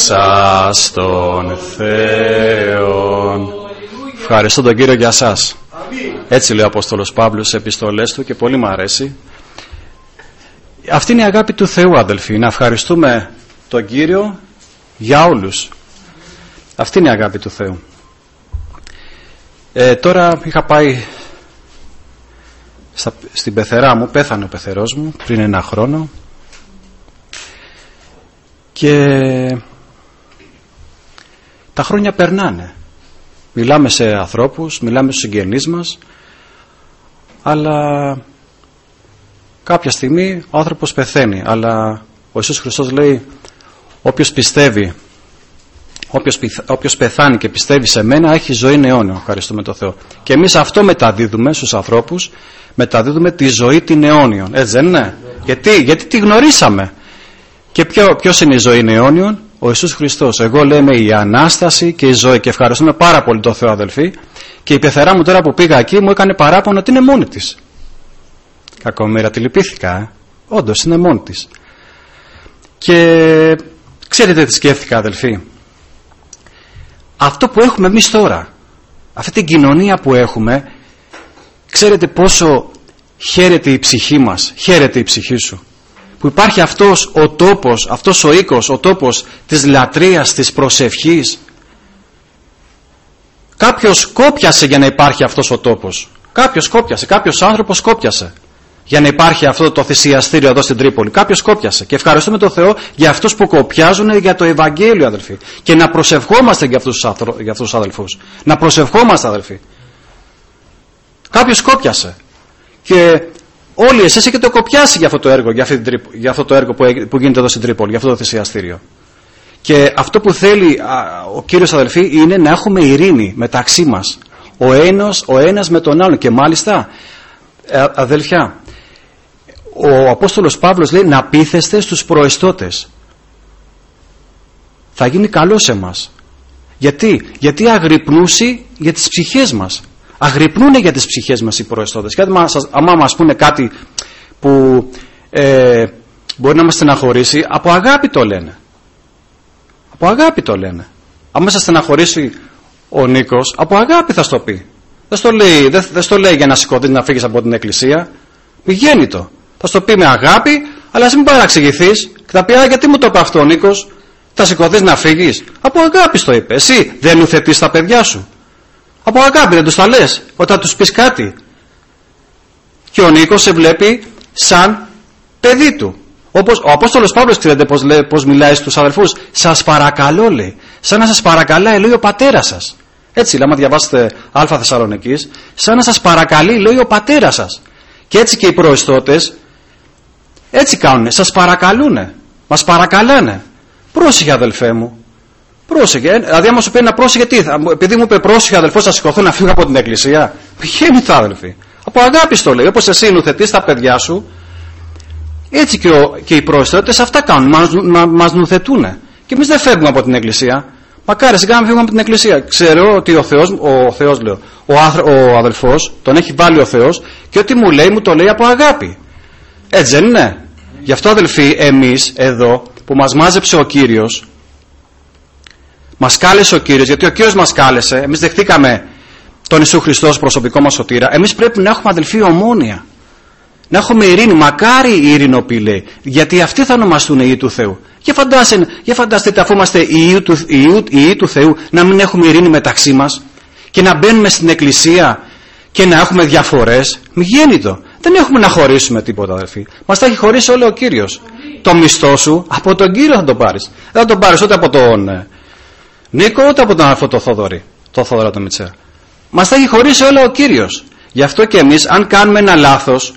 σας τον Θεόν. Ευχαριστώ τον Κύριο για σας. Έτσι λέει ο Απόστολος Παύλος στις επιστολές του και πολύ μου αρέσει. Αυτή είναι η αγάπη του Θεού, αδελφοί, να ευχαριστούμε τον Κύριο για όλους. Αυτή είναι η αγάπη του Θεού. Τώρα είχα πάει στην πεθερά μου, πέθανε ο πεθερός μου πριν 1 χρόνο και τα χρόνια περνάνε. Μιλάμε σε ανθρώπους, μιλάμε στους συγγενείς μας, αλλά κάποια στιγμή ο άνθρωπος πεθαίνει. Αλλά ο Ιησούς Χριστός λέει, όποιος πιστεύει, όποιος πεθάνει και πιστεύει σε μένα έχει ζωή αιώνια. Ευχαριστούμε τον Θεό. Και εμείς αυτό μεταδίδουμε στους ανθρώπους, μεταδίδουμε τη ζωή την αιώνιον. Έτσι δεν είναι? Γιατί τη γνωρίσαμε. Και ποιος είναι η ζωή αιώνιον? Ο Ιησούς Χριστός. Εγώ λέμε η Ανάσταση και η ζωή. Και ευχαριστούμε πάρα πολύ τον Θεό, αδελφοί. Και η πεθερά μου τώρα που πήγα εκεί μου έκανε παράπονο ότι είναι μόνη της. Κακομοίρα, τη λυπήθηκα. Όντως είναι μόνη της. Και ξέρετε τι σκέφτηκα, αδελφοί? Αυτό που έχουμε εμείς τώρα, αυτή την κοινωνία που έχουμε, ξέρετε πόσο χαίρεται η ψυχή μας, χαίρεται η ψυχή σου, που υπάρχει αυτός ο τόπος, αυτός ο οίκος, ο τόπος της λατρείας, της προσευχής. Κάποιος κόπιασε για να υπάρχει αυτός ο τόπος. Κάποιος άνθρωπος κόπιασε για να υπάρχει αυτό το θυσιαστήριο εδώ στην Τρίπολη. Κάποιος κόπιασε. Και ευχαριστούμε τον Θεό για αυτούς που κοπιάζουν για το Ευαγγέλιο, αδελφοί. Και να προσευχόμαστε για αυτούς τους αδελφούς. Να προσευχόμαστε, αδελφοί. Κάποιος κόπιασε. Και όλοι εσείς έχετε κοπιάσει για αυτό το έργο, για αυτό το έργο που γίνεται εδώ στην Τρίπολη, για αυτό το θυσιαστήριο. Και αυτό που θέλει ο Κύριος, αδελφοί, είναι να έχουμε ειρήνη μεταξύ μας. Ο ένας με τον άλλον. Και μάλιστα, αδελφιά, ο Απόστολος Παύλος λέει να πείθεστε στους προεστώτες. Θα γίνει καλό σε μας. Γιατί αγρυπνούσι για τις ψυχές μας. Αγρυπνούνε για τις ψυχές μας οι προεστώτες. Και άμα μας πούνε κάτι που μπορεί να μας στεναχωρήσει, από αγάπη το λένε. Από αγάπη το λένε. Αν σε στεναχωρήσει ο Νίκος, από αγάπη θα στο πει. Δεν στο λέει για να σηκωθείς να φύγεις από την εκκλησία. Πηγαίνει το. Θα στο πει με αγάπη, αλλά εσύ μην παραξηγηθείς και θα πει, γιατί μου το είπε αυτό ο Νίκος? Θα σηκωθείς να φύγεις? Από αγάπη το είπε. Εσύ δεν ουθετείς τα παιδιά σου? Από αγάπη δεν τους τα λες όταν τους πεις κάτι? Και ο Νίκος σε βλέπει σαν παιδί του. Όπως ο Απόστολος Παύλος, ξέρετε πώς μιλάει στους αδελφούς? Σας παρακαλώ, λέει. Σαν να σας παρακαλάει, λέει, ο πατέρας σας. Έτσι, άμα διαβάσετε Α Θεσσαλονικής, σαν να σας παρακαλεί, λέει, ο πατέρας σας. Και έτσι και οι προεστώτες έτσι κάνουνε, σας παρακαλούνε, μας παρακαλάνε. Πρόσεχε, αδελφέ μου, πρόσεχε. Δηλαδή άμα σου πει να πρόσεχε, τι, επειδή μου είπε πρόσεχε, αδελφός, θα σηκωθώ να φύγω από την εκκλησία? Πηγαίνει τα, αδελφοί. Από αγάπη το λέει. Όπως εσύ νουθετείς τα παιδιά σου, έτσι και οι προεστώτες αυτά κάνουν, μας νουθετούνε. Και εμείς δεν φεύγουμε από την εκκλησία. Μακάρι σιγά να φύγουμε από την εκκλησία. Ξέρω ότι ο αδελφός τον έχει βάλει ο Θεός και ό,τι μου λέει, μου το λέει από αγάπη. Έτσι δεν είναι? Γι' αυτό, αδελφοί, εμείς εδώ που μας μάζεψε ο Κύριος, μας κάλεσε ο Κύριος, γιατί ο Κύριος μας κάλεσε, εμείς δεχτήκαμε τον Ιησού Χριστό ως προσωπικό μας σωτήρα. Εμείς πρέπει να έχουμε, αδελφοί, ομόνοια. Να έχουμε ειρήνη. Μακάρι οι ειρηνοποιοί, λέει, γιατί αυτοί θα ονομαστούν οι Υιοί του Θεού. Για φανταστείτε, αφού είμαστε οι Υιοί του Θεού, να μην έχουμε ειρήνη μεταξύ μας και να μπαίνουμε στην εκκλησία και να έχουμε διαφορές? Μη γίνει το. Δεν έχουμε να χωρίσουμε τίποτα, αδελφοί. Μας τα έχει χωρίσει όλο ο Κύριος. Το μισθό σου από τον Κύριο θα τον πάρεις. Δεν θα τον πάρεις ούτε από τον Νίκο, ούτε από τον αδελφό τον Θοδωρή, τον Θοδωρά τον Μητσέα. Μας τα έχει χωρίσει όλο ο Κύριος. Γι' αυτό και εμείς, αν κάνουμε ένα λάθος,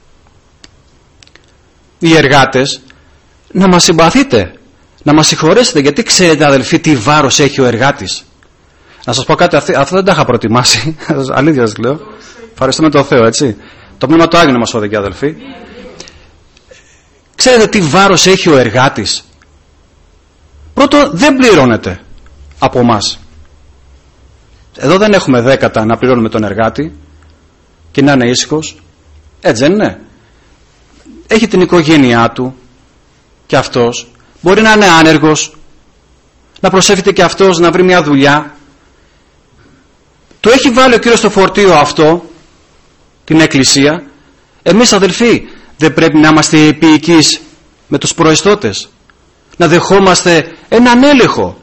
οι εργάτες, να μας συμπαθείτε, να μας συγχωρέσετε, γιατί ξέρετε, αδελφοί, τι βάρος έχει ο εργάτης. Να σας πω κάτι, αυτό δεν τα είχα προετοιμάσει, αλήθεια σας λέω. Ευχαριστούμε τον Θεό, έτσι. Το Πνεύμα του Άγιου να μας οδηγεί, αδελφοί. Ξέρετε τι βάρος έχει ο εργάτης? Πρώτον, δεν πληρώνεται από εμάς. Εδώ δεν έχουμε δέκατα να πληρώνουμε τον εργάτη και να είναι ήσυχος. Έτσι δεν είναι? Έχει την οικογένειά του και αυτός μπορεί να είναι άνεργος, να προσεύχεται και αυτός να βρει μια δουλειά. Το έχει βάλει ο Κύριος στο φορτίο αυτό, την Εκκλησία. Εμείς αδελφοί δεν πρέπει να είμαστε επίοικείς με τους προεστώτες, να δεχόμαστε έναν έλεγχο,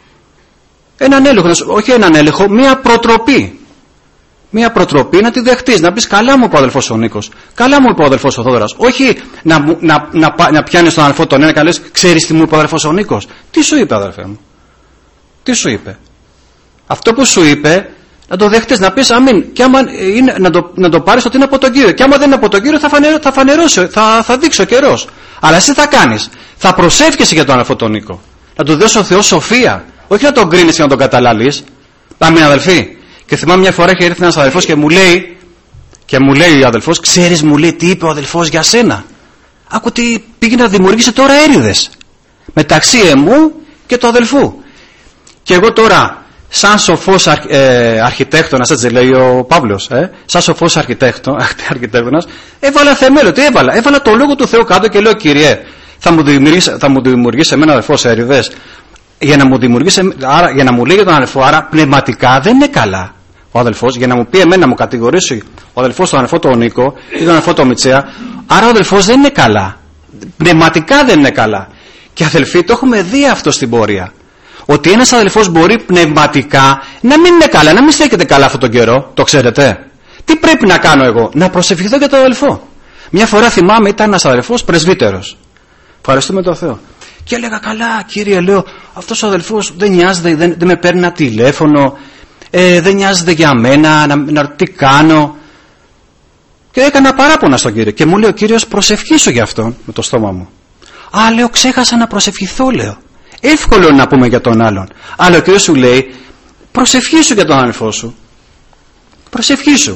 όχι έναν έλεγχο, μια προτροπή. Μια προτροπή να τη δεχτείς, να πεις καλά μου είπε ο αδελφός ο Νίκος, καλά μου είπε ο αδελφός ο Θόδωρας. Όχι να πιάνεις τον αδελφό τον ένα και να λες, ξέρεις τι μου είπε ο αδελφός ο Νίκος. Τι σου είπε αδελφέ μου, τι σου είπε? Αυτό που σου είπε να το δεχτείς, να πεις αμήν, και άμα είναι, να το πάρεις ότι είναι από τον Κύριο, και άμα δεν είναι από τον Κύριο θα φανερώσει, θα δείξει ο καιρός. Αλλά εσύ θα κάνεις, θα προσεύχεσαι για τον αδελφό τον Νίκο, να του δώσει ο Θεός σοφία, όχι να τον κρίνεις και να τον καταλαλείς. Αμήν αδελφοί. Και θυμάμαι μια φορά είχε έρθει ένας αδελφός και μου λέει ο αδελφός, ξέρεις, μου λέει, τι είπε ο αδελφός για σένα? Άκου ότι πήγε να δημιουργήσει τώρα έρηδες μεταξύ εμού και του αδελφού. Και εγώ τώρα, σαν σοφός αρχιτέκτονας, έτσι λέει ο Παύλος, σαν σοφός αρχιτέκτονας, έβαλα θεμέλιο. Τι έβαλα? Έβαλα το λόγο του Θεού κάτω και λέω, Κύριε, θα μου δημιουργήσει εμένα αδελφός έρηδες? Για να μου λέει για τον αδελφό, άρα πνευματικά δεν είναι καλά ο αδελφός, για να μου πει εμένα, να μου κατηγορήσει ο αδελφός τον αδελφό τον Νίκο ή τον αδελφό τον Μιτσέα, άρα ο αδελφός δεν είναι καλά, πνευματικά δεν είναι καλά. Και αδελφοί, το έχουμε δει αυτό στην πορεία, ότι ένας αδελφός μπορεί πνευματικά να μην είναι καλά, να μην στέκεται καλά αυτόν τον καιρό. Το ξέρετε? Τι πρέπει να κάνω εγώ? Να προσευχηθώ για τον αδελφό. Μια φορά θυμάμαι, ήταν ένας αδελφός πρεσβύτερος, ευχαριστούμε τον Θεό, και έλεγα, καλά Κύριε, λέω, αυτός ο αδελφός δεν νοιάζεται, δεν με παίρνει ένα τηλέφωνο, δεν νοιάζεται για μένα, τι κάνω. Και έκανα παράπονα στον Κύριο και μου λέει ο Κύριος, προσευχήσου για αυτόν, με το στόμα μου. Α, λέω, ξέχασα να προσευχηθώ, λέω. Εύκολο να πούμε για τον άλλον. Αλλά ο Κύριος σου λέει, προσευχήσου για τον αδελφό σου. Προσευχήσου.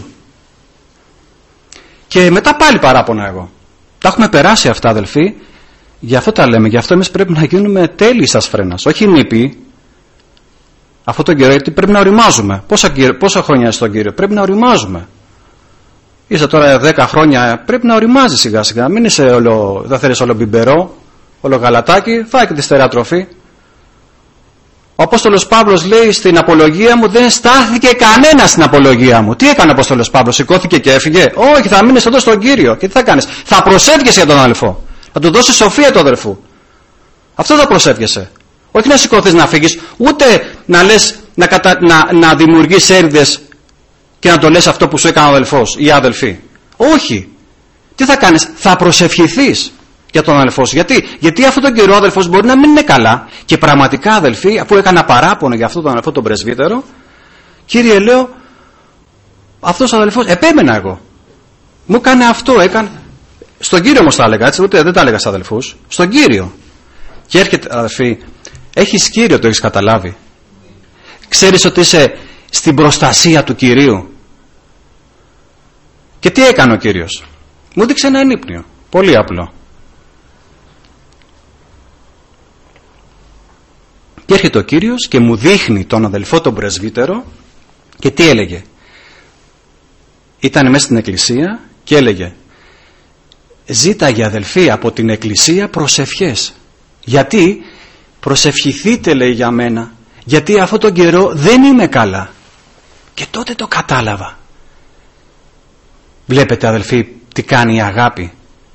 Και μετά πάλι παράπονα εγώ. Τα έχουμε περάσει αυτά, αδελφοί. Γι' αυτό τα λέμε, γι' αυτό εμείς πρέπει να γίνουμε τέλειοι στα σφρένας, όχι νήπιοι. Αυτό τον καιρό, γιατί πρέπει να οριμάζουμε. Πόσα χρόνια είσαι στον Κύριο, πρέπει να οριμάζουμε. Είσαι τώρα 10 χρόνια, πρέπει να οριμάζεις σιγά σιγά. Μην είσαι δεν θέλεις όλο μπιμπερό, όλο γαλατάκι, φάει και τη στερεά τροφή. Ο Απόστολος Παύλος λέει, στην απολογία μου δεν στάθηκε κανένα στην απολογία μου. Τι έκανε ο Απόστολος Παύλος, σηκώθηκε και έφυγε? Όχι, θα μείνεις εδώ στον Κύριο. Και τι θα κάνεις? Θα προσεύχεσαι για τον αδελφό. Θα του δώσει σοφία του αδελφού. Αυτό θα προσεύχεσαι. Όχι να σηκωθείς να φύγεις, ούτε να λες, να δημιουργείς έρηδες και να το λες αυτό που σου έκανε ο αδελφός ή η αδελφή. Όχι. Τι θα κάνεις? Θα προσευχηθείς για τον αδελφό σου. Γιατί αυτόν τον καιρό ο αδελφός μπορεί να μην είναι καλά. Και πραγματικά, αδελφοί, αφού έκανα παράπονο για αυτόν τον αδελφό τον πρεσβύτερο, Κύριε, λέω, αυτός ο αδελφός, επέμενα εγώ. Μου έκανε αυτό, έκανε. Στον Κύριο όμως τα έλεγα, έτσι, ούτε δεν τα έλεγα στους αδελφούς. Στον Κύριο. Και έρχεται, αδελφοί, έχεις Κύριο, το έχεις καταλάβει? Ξέρεις ότι είσαι στην προστασία του Κυρίου? Και τι έκανε ο Κύριος? Μου δείξε ένα ενύπνιο, πολύ απλό. Και έρχεται ο Κύριος και μου δείχνει τον αδελφό τον πρεσβύτερο και τι έλεγε? Ήταν μέσα στην εκκλησία και έλεγε, ζήταγε αδελφοί από την εκκλησία προσευχές. Γιατί? Προσευχηθείτε, λέει, για μένα, γιατί αυτόν τον καιρό δεν είμαι καλά. Και τότε το κατάλαβα. Βλέπετε, αδελφοί, τι κάνει η αγάπη?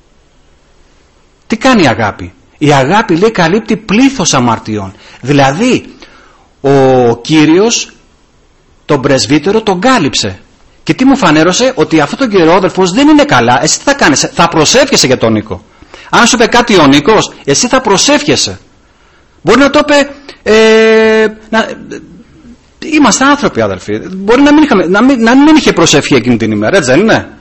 Τι κάνει η αγάπη? Η αγάπη, λέει, καλύπτει πλήθος αμαρτιών. Δηλαδή ο Κύριος τον πρεσβύτερο τον κάλυψε. Και τι μου φανέρωσε? Ότι αυτόν τον καιρό ο αδελφός δεν είναι καλά. Εσύ τι θα κάνεις? Θα προσεύχεσαι για τον Νίκο. Αν σου είπε κάτι ο Νίκος, εσύ θα προσεύχεσαι. Μπορεί να το είπε, είμαστε άνθρωποι, αδελφοί. Μπορεί να μην είχε προσευχή εκείνη την ημέρα, έτσι δεν είναι?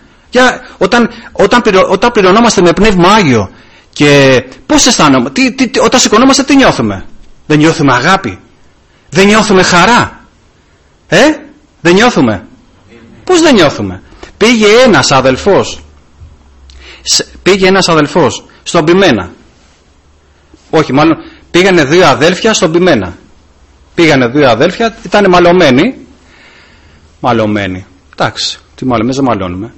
Όταν πληρωνόμαστε με Πνεύμα Άγιο, και πώς αισθάνομαι, όταν σηκωνόμαστε τι νιώθουμε? Δεν νιώθουμε αγάπη? Δεν νιώθουμε χαρά? Δεν νιώθουμε? Πώς δεν νιώθουμε? Πήγε ένας αδελφός στον Πιμένα. Όχι, μάλλον πήγανε 2 αδέλφια στον Πιμένα. Πήγανε 2 αδέλφια, ήταν μαλωμένοι. Εντάξει, τι μάλλον, δεν μαλώνουμε.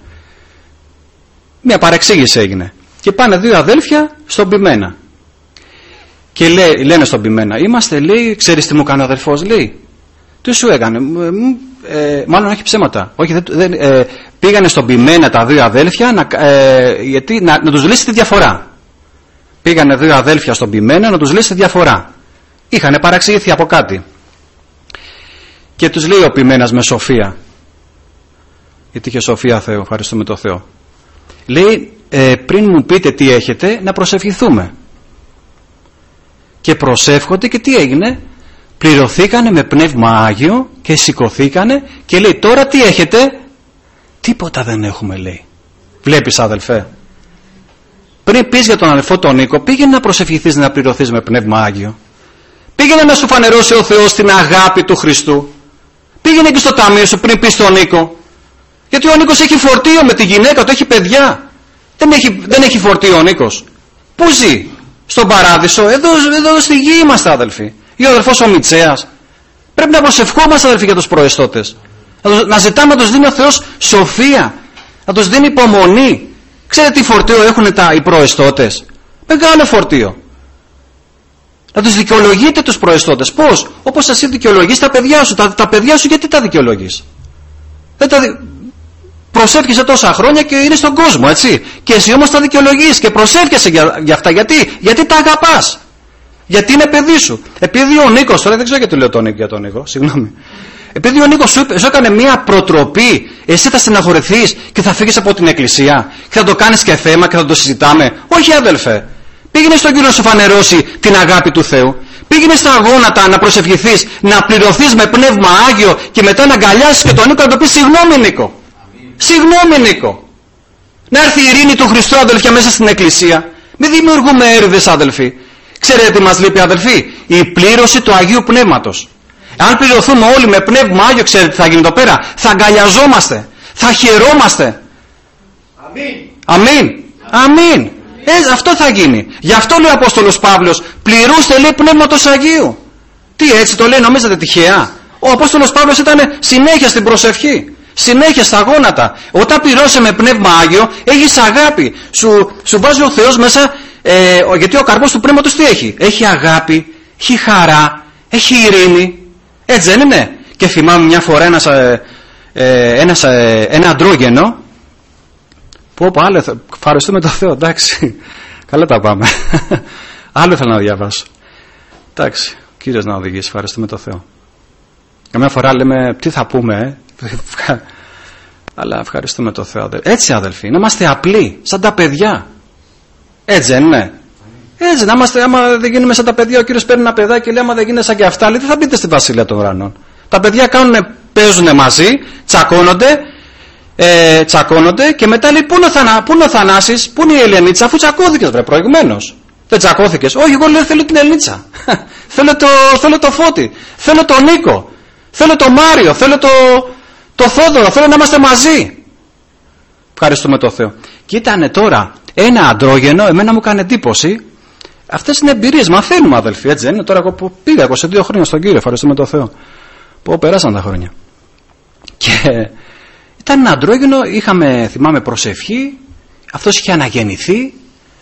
Μια παρεξήγηση έγινε. Και πάνε 2 αδέλφια στον Πιμένα. Και λένε στον ποιμένα, είμαστε, λέει, ξέρεις τι μου κάνει ο αδελφός, λέει. Τι σου έκανε, μάλλον έχει ψέματα. Όχι, πήγανε στον ποιμένα τα δύο αδέλφια να τους λύσει τη διαφορά. Πήγανε δύο αδέλφια στον ποιμένα να τους λύσει τη διαφορά. Είχανε παραξηγηθεί από κάτι. Και τους λέει ο ποιμένας με σοφία, γιατί είχε σοφία Θεό, ευχαριστούμε το Θεό. Λέει, πριν μου πείτε τι έχετε, να προσευχηθούμε. Και προσεύχονται και τι έγινε? Πληρωθήκανε με πνεύμα Άγιο και σηκωθήκανε και λέει, τώρα τι έχετε? Τίποτα δεν έχουμε, λέει. Βλέπεις, αδελφέ, πριν πεις για τον αδελφό τον Νίκο, πήγαινε να προσευχηθείς να πληρωθείς με πνεύμα Άγιο. Πήγαινε να σου φανερώσει ο Θεός την αγάπη του Χριστού. Πήγαινε και στο ταμείο σου πριν πεις στον Νίκο. Γιατί ο Νίκος έχει φορτίο με τη γυναίκα του, έχει παιδιά. Δεν έχει φορτίο ο Νίκος. Πού ζει? Στον παράδεισο. Εδώ στη γη είμαστε, αδελφοί. Ή ο αδελφός ο Μητσέας. Πρέπει να προσευχόμαστε, αδελφοί, για τους προεστώτες. Να ζητάμε να τους δίνει ο Θεός σοφία. Να τους δίνει υπομονή. Ξέρετε τι φορτίο έχουν οι προεστώτες? Μεγάλο φορτίο. Να τους δικαιολογείτε τους προεστώτες. Πώς? Όπως εσύ δικαιολογείς τα παιδιά σου. Τα παιδιά σου γιατί τα δικαιολογείς? Προσεύχεσαι τόσα χρόνια και είναι στον κόσμο, έτσι. Και εσύ όμως τα δικαιολογείς και προσεύχεσαι για αυτά. Γιατί τα αγαπάς. Γιατί είναι παιδί σου. Επειδή ο Νίκος, τώρα δεν ξέρω γιατί το λέω για τον Νίκο, συγγνώμη. Επειδή ο Νίκος σου έκανε μία προτροπή, εσύ θα στεναχωρηθείς και θα φύγεις από την εκκλησία και θα το κάνεις και θέμα και θα το συζητάμε? Όχι, αδελφέ. Πήγαινε στον Κύριο να σου φανερώσει την αγάπη του Θεού. Πήγαινε στα γόνατα να προσευχηθείς, να πληρωθείς με πνεύμα Άγιο και μετά να αγκαλιάσεις και τον Νίκο να το πεις, συγγνώμη Νίκο. Συγγνώμη Νίκο. Να έρθει η ειρήνη του Χριστού, αδελφιά, μέσα στην εκκλησία. Μην δημιουργούμε έρηδες, αδελφοί. Ξέρετε τι μας λείπει, αδελφοί? Η πλήρωση του Αγίου Πνεύματος. Αν πληρωθούμε όλοι με πνεύμα Άγιο, ξέρετε τι θα γίνει εδώ πέρα? Θα αγκαλιαζόμαστε, θα χαιρόμαστε. Αμήν. Αυτό θα γίνει. Γι' αυτό λέει ο Απόστολος Παύλος, πληρούστε, λέει, πνεύματος Αγίου. Τι, έτσι το λέει, νομίζετε τυχαία? Ο Απόστολος Παύλος ήταν συνέχεια στην προσευχή, συνέχεια στα γόνατα. Όταν πληρώσει με πνεύμα Άγιο, έχεις αγάπη. Σου βάζει ο Θεός μέσα, γιατί ο καρπός του πνεύματος τι έχει? Έχει αγάπη, έχει χαρά, έχει ειρήνη. Έτσι δεν είναι? Και θυμάμαι μια φορά ένα αντρόγενο. Άλλο, ευχαριστούμε τον Θεό, εντάξει. Καλά τα πάμε. Άλλο ήθελα να διαβάσω. Εντάξει, Κύριος να οδηγήσει, ευχαριστούμε τον Θεό. Καμιά φορά λέμε, τι θα πούμε, αλλά ευχαριστούμε τον Θεό. Έτσι, αδελφοί, να είμαστε απλοί, σαν τα παιδιά. Έτσι δεν είναι? Έτσι, να είμαστε, άμα δεν γίνουμε σαν τα παιδιά, ο Κύριος παίρνει ένα παιδάκι και λέει, άμα δεν γίνετε σαν και αυτά, λέει, δεν θα μπείτε στη Βασιλεία των Ουρανών. Τα παιδιά παίζουν μαζί, τσακώνονται και μετά λέει, πού είναι ο Θανάσης, πού είναι η Ελενίτσα, αφού τσακώθηκες προηγουμένως? Δεν τσακώθηκες? Όχι, εγώ λέω, θέλω την Ελενίτσα. θέλω το Φώτη, θέλω τον Νίκο, θέλω το Μάριο, θέλω το Θόδωρο, θέλω να είμαστε μαζί. Ευχαριστούμε τον Θεό. Και ήταν τώρα ένα αντρόγενο, εμένα μου έκανε εντύπωση. Αυτές είναι εμπειρίες, μαθαίνουμε, αδελφοί, έτσι δεν είναι? Τώρα εγώ που πήγα 22 χρόνια στον Κύριο, ευχαριστούμε τον Θεό, που περάσαν τα χρόνια. Και ήταν ένα αντρόγενο, θυμάμαι, προσευχή, αυτός είχε αναγεννηθεί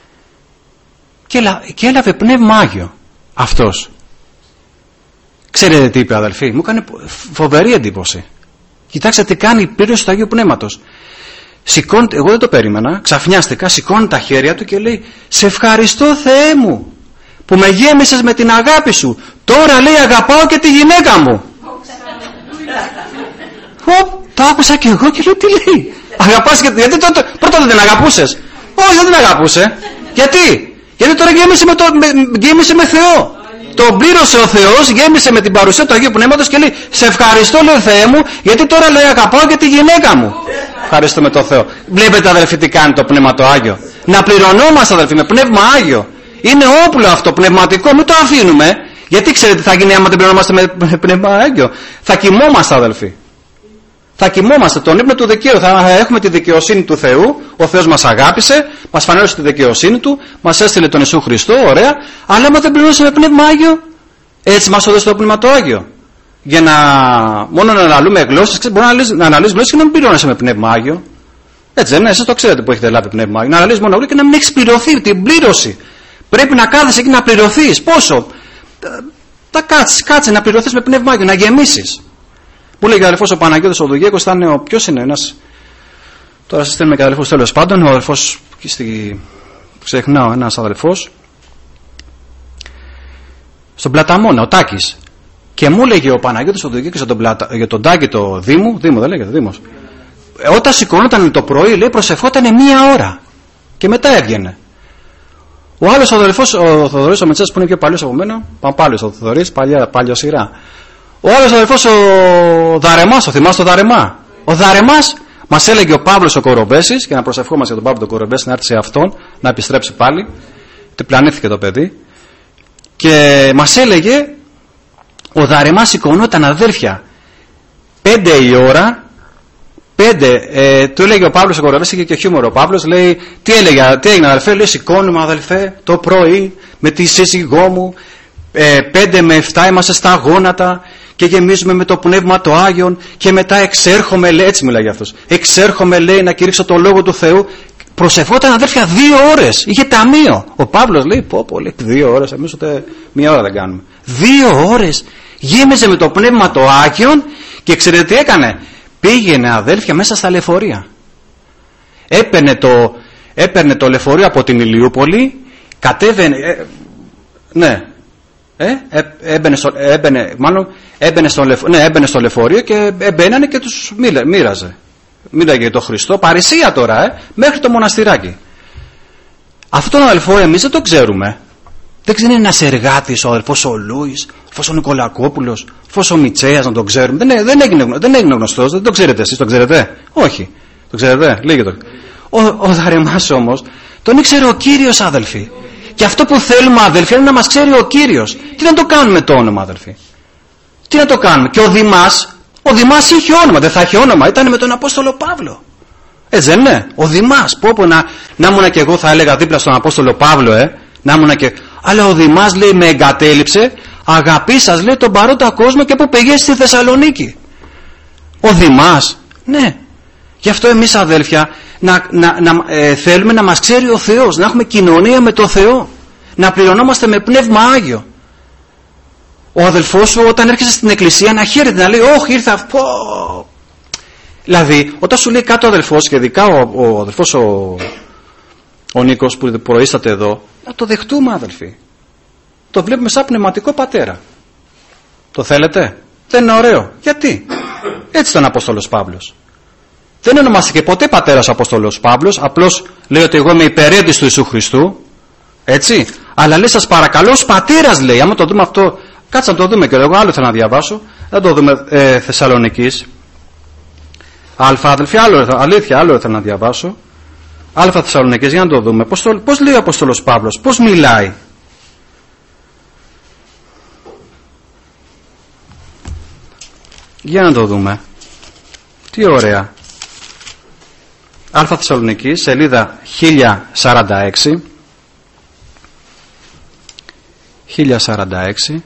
και έλαβε πνεύμα Άγιο αυτός. Ξέρετε τι είπε, αδελφοί? Μου έκανε φοβερή εντύπωση. Κοιτάξτε τι κάνει η πλήρωση του Αγίου Πνεύματος. Σηκώνεται, εγώ δεν το περίμενα, ξαφνιάστηκα, σηκώνει τα χέρια του και λέει, σε ευχαριστώ Θεέ μου που με γέμισες με την αγάπη σου. Τώρα, λέει, αγαπάω και τη γυναίκα μου. Το άκουσα και εγώ και λέω, τι λέει? Αγαπάς και... Γιατί τότε πρώτα δεν την αγαπούσες? Όχι, δεν την αγαπούσε. Γιατί τώρα γέμισε με Θεό. Τον πλήρωσε ο Θεός, γέμισε με την παρουσία του Αγίου Πνεύματος και λέει, σε ευχαριστώ, λέει, Θεέ μου, γιατί τώρα, λέει, αγαπάω και τη γυναίκα μου. Ευχαριστούμε τον Θεό. Βλέπετε, αδελφοί, τι κάνει το Πνεύμα το Άγιο? Να πληρωνόμαστε, αδελφοί, με Πνεύμα Άγιο. Είναι όπλο αυτό, πνευματικό, μην το αφήνουμε. Γιατί ξέρετε τι θα γίνει άμα δεν πληρωνόμαστε με Πνεύμα Άγιο? Θα κοιμόμαστε, αδελφοί. Θα κοιμόμαστε τον ύπνο του δικαίου. Θα έχουμε τη δικαιοσύνη του Θεού. Ο Θεός μας αγάπησε, μας φανέρωσε τη δικαιοσύνη του, μας έστειλε τον Ιησού Χριστό, ωραία. Αλλά άμα δεν πληρώσουμε Πνεύμα Άγιο, έτσι μας έδωσε το Πνεύμα το Άγιο. Για μόνο να αναλύουμε γλώσσες, μπορεί να αναλύσεις γλώσσες και να μην πληρώνεσαι με Πνεύμα Άγιο. Έτσι δεν είναι? Εσείς το ξέρετε που έχετε λάβει Πνεύμα Άγιο. Να αναλύσεις μόνο γλώσσες και να μην έχεις πληρωθεί την πλήρωση. Πρέπει να κάθεσαι εκεί να πληρωθείς. Πόσο? Θα κάτσε να πληρωθείς με Πνεύμα Άγιο, να γεμίσεις. Μου λέει ο αδελφός ο Παναγιώτης ο Δουγέκος, ήταν ποιος είναι ένας. Τώρα σας στέλνουμε και αδελφός τέλος πάντων. Ο αδελφός, ξεχνάω, ένας αδελφός στον Πλαταμόνα, ο Τάκης. Και μου έλεγε ο Παναγιώτης ο Δουγέκος για τον Τάκη το Δήμου δεν λέγεται Δήμος. Όταν σηκωνόταν το πρωί, λέει, προσευχόταν 1 ώρα. Και μετά έβγαινε. Ο άλλος αδελφός, ο Θοδωρής ο Μετσάς, που είναι πιο παλιός από μένα, πάμε πάλι ο Θοδωρής, παλιά σειρά. Ο άλλος αδελφός, ο Δαρεμάς, ο θυμάσαι το Δαρεμά. Ο Δαρεμάς μας έλεγε ο Παύλος ο Κορομπέσης, και να προσευχόμαστε για τον Παύλο τον Κορομπέση να έρθει σε αυτόν, να επιστρέψει πάλι. Τεπλανήθηκε το παιδί. Και μας έλεγε, ο Δαρεμάς σηκωνόταν, αδέρφια, 5 η ώρα. 5, του έλεγε ο Παύλος ο Κορομπέσης, είχε και χιούμορ ο Παύλος, λέει, τι έγινε αδελφέ, λέει, σηκώνουμε αδελφέ το πρωί με τη σύζυγό μου, 5 με 7 είμαστε στα γόνατα και γεμίζουμε με το Πνεύμα το Άγιον και μετά εξέρχομαι, λέει, έτσι μιλάει για αυτός, εξέρχομαι, λέει, να κηρύξω το Λόγο του Θεού. Προσευχόταν αδέρφια 2 ώρες, είχε ταμείο. Ο Παύλος λέει, πω, λέει, 2 ώρες, εμείς ούτε 1 ώρα δεν κάνουμε. 2 ώρες γέμιζε με το Πνεύμα το Άγιον και ξέρετε τι έκανε? Πήγαινε αδέλφια μέσα στα λεωφορεία. Έπαιρνε το λεωφορείο από την Ηλιούπολη, κατέβαινε, έμπαινε στο λεωφορείο και έμπαινανε και τους μοίραζε. Μίλαγε για τον Χριστό, παρησία τώρα, μέχρι το μοναστηράκι. Αυτόν τον αδελφό εμείς δεν το ξέρουμε. Δεν ξέρει ένας εργάτης, ο αδελφός ο Λούις, ο αδελφός ο Νικολακόπουλος, ο αδελφός ο Μιτσέας, να τον ξέρουμε. Δεν έγινε γνωστός, δεν το ξέρετε εσείς, το ξέρετε? Όχι. Το ξέρετε? Λέγε το. Ο Δαρεμάς όμως τον ήξερε ο Κύριος, αδελφοί. Και αυτό που θέλουμε, αδελφοί, είναι να μας ξέρει ο Κύριος. Τι να το κάνουμε το όνομα, αδελφοί? Τι να το κάνουμε? Και ο Δημάς είχε όνομα, δεν θα είχε όνομα, ήταν με τον Απόστολο Παύλο. Έτσι δεν είναι? Ο Δημάς, να ήμουνα και εγώ, θα έλεγα δίπλα στον Απόστολο Παύλο, να ήμουνα και. Αλλά ο Δημάς, λέει, με εγκατέλειψε, αγαπήσας, λέει, τον παρόντα κόσμο και που πήγε στη Θεσσαλονίκη. Ο Δημάς, ναι. Γι' αυτό εμείς, αδέλφια, θέλουμε να μας ξέρει ο Θεός, να έχουμε κοινωνία με το Θεό, να πληρωνόμαστε με Πνεύμα Άγιο. Ο αδελφός σου όταν έρχεσαι στην εκκλησία να χαίρεται, να λέει, όχι, ήρθα αυτό. Δηλαδή, όταν σου λέει κάτω ο αδελφός, και ειδικά ο αδελφός ο Νίκος που προείσταται εδώ, να το δεχτούμε, αδελφοί. Το βλέπουμε σαν πνευματικό πατέρα. Το θέλετε? Δεν είναι ωραίο? Γιατί? Έτσι ήταν ο Απόστολος Παύλος. Δεν ονομάστηκε ποτέ πατέρας ο Απόστολος Παύλος, απλώς λέει ότι εγώ είμαι υπερέντης του Ιησού Χριστού, έτσι, αλλά λέει, σας παρακαλώ, ως πατέρας, λέει. Άμα το δούμε αυτό, κάτσε να το δούμε και εγώ άλλο θέλω να διαβάσω, δεν το δούμε Θεσσαλονικής. Αδελφοί, άλλο θέλω να διαβάσω. Θεσσαλονικής, για να το δούμε. Πώς λέει ο Απόστολος Παύλος, πώς μιλάει? Για να το δούμε. Τι ωραία. Θεσσαλονικής, σελίδα 1046. 1046.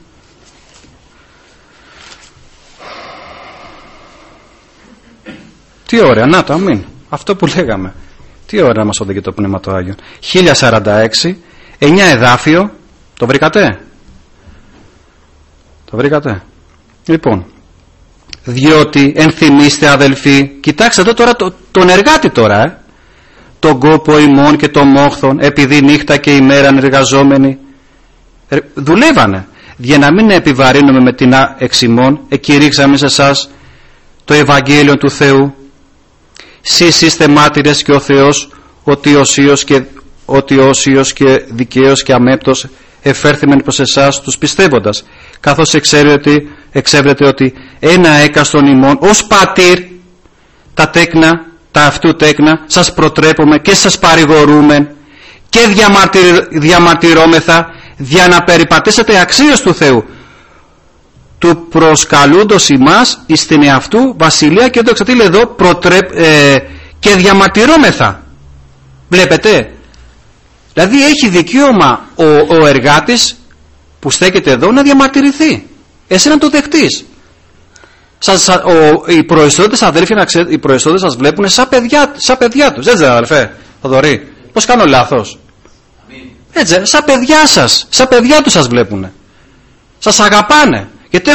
Τι ωραία, να το, αμήν. Αυτό που λέγαμε. Τι ωραία μας οδηγεί το Πνεύμα το Άγιο. 1046, 9 εδάφιο. Το βρήκατε? Το βρήκατε? Λοιπόν, διότι ενθυμίστε, αδελφοί, κοιτάξτε εδώ τώρα τον εργάτη τώρα, τον κόπο ημών και τον μόχθον, επειδή νύχτα και ημέρα εργαζόμενοι δουλεύανε, για να μην επιβαρύνουμε με την εξημών, εκηρύξαμε σε εσάς το Ευαγγέλιο του Θεού. Σεις είστε μάρτυρες και ο Θεός ότι όσιος και δικαίος και αμέπτος εφέρθημεν προς εσάς τους πιστεύοντας, καθώς εξέβρετε ότι ένα έκαστον ημών ως πατήρ τα αυτού τέκνα σας προτρέπουμε και σας παρηγορούμε και διαμαρτυρόμεθα για να περιπατήσετε αξίως του Θεού, του προσκαλούντος ημάς εις την εαυτού βασιλεία, και εδώ εξατήλει εδώ και διαμαρτυρόμεθα. Βλέπετε, δηλαδή έχει δικαίωμα ο εργάτης που στέκεται εδώ να διαμαρτυρηθεί, εσύ να το δεχτείς. Οι προεστώδες, αδέλφια, να ξέρετε, οι προεστώδες σας βλέπουν σαν παιδιά τους. Έτσι δεν, αδελφέ Θοδωρή? Πώς κάνω λάθος? Έτσι, σαν παιδιά σας, σαν παιδιά τους σας βλέπουνε. Σας αγαπάνε. Γιατί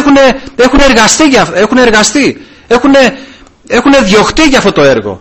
έχουν διωχτεί για αυτό το έργο.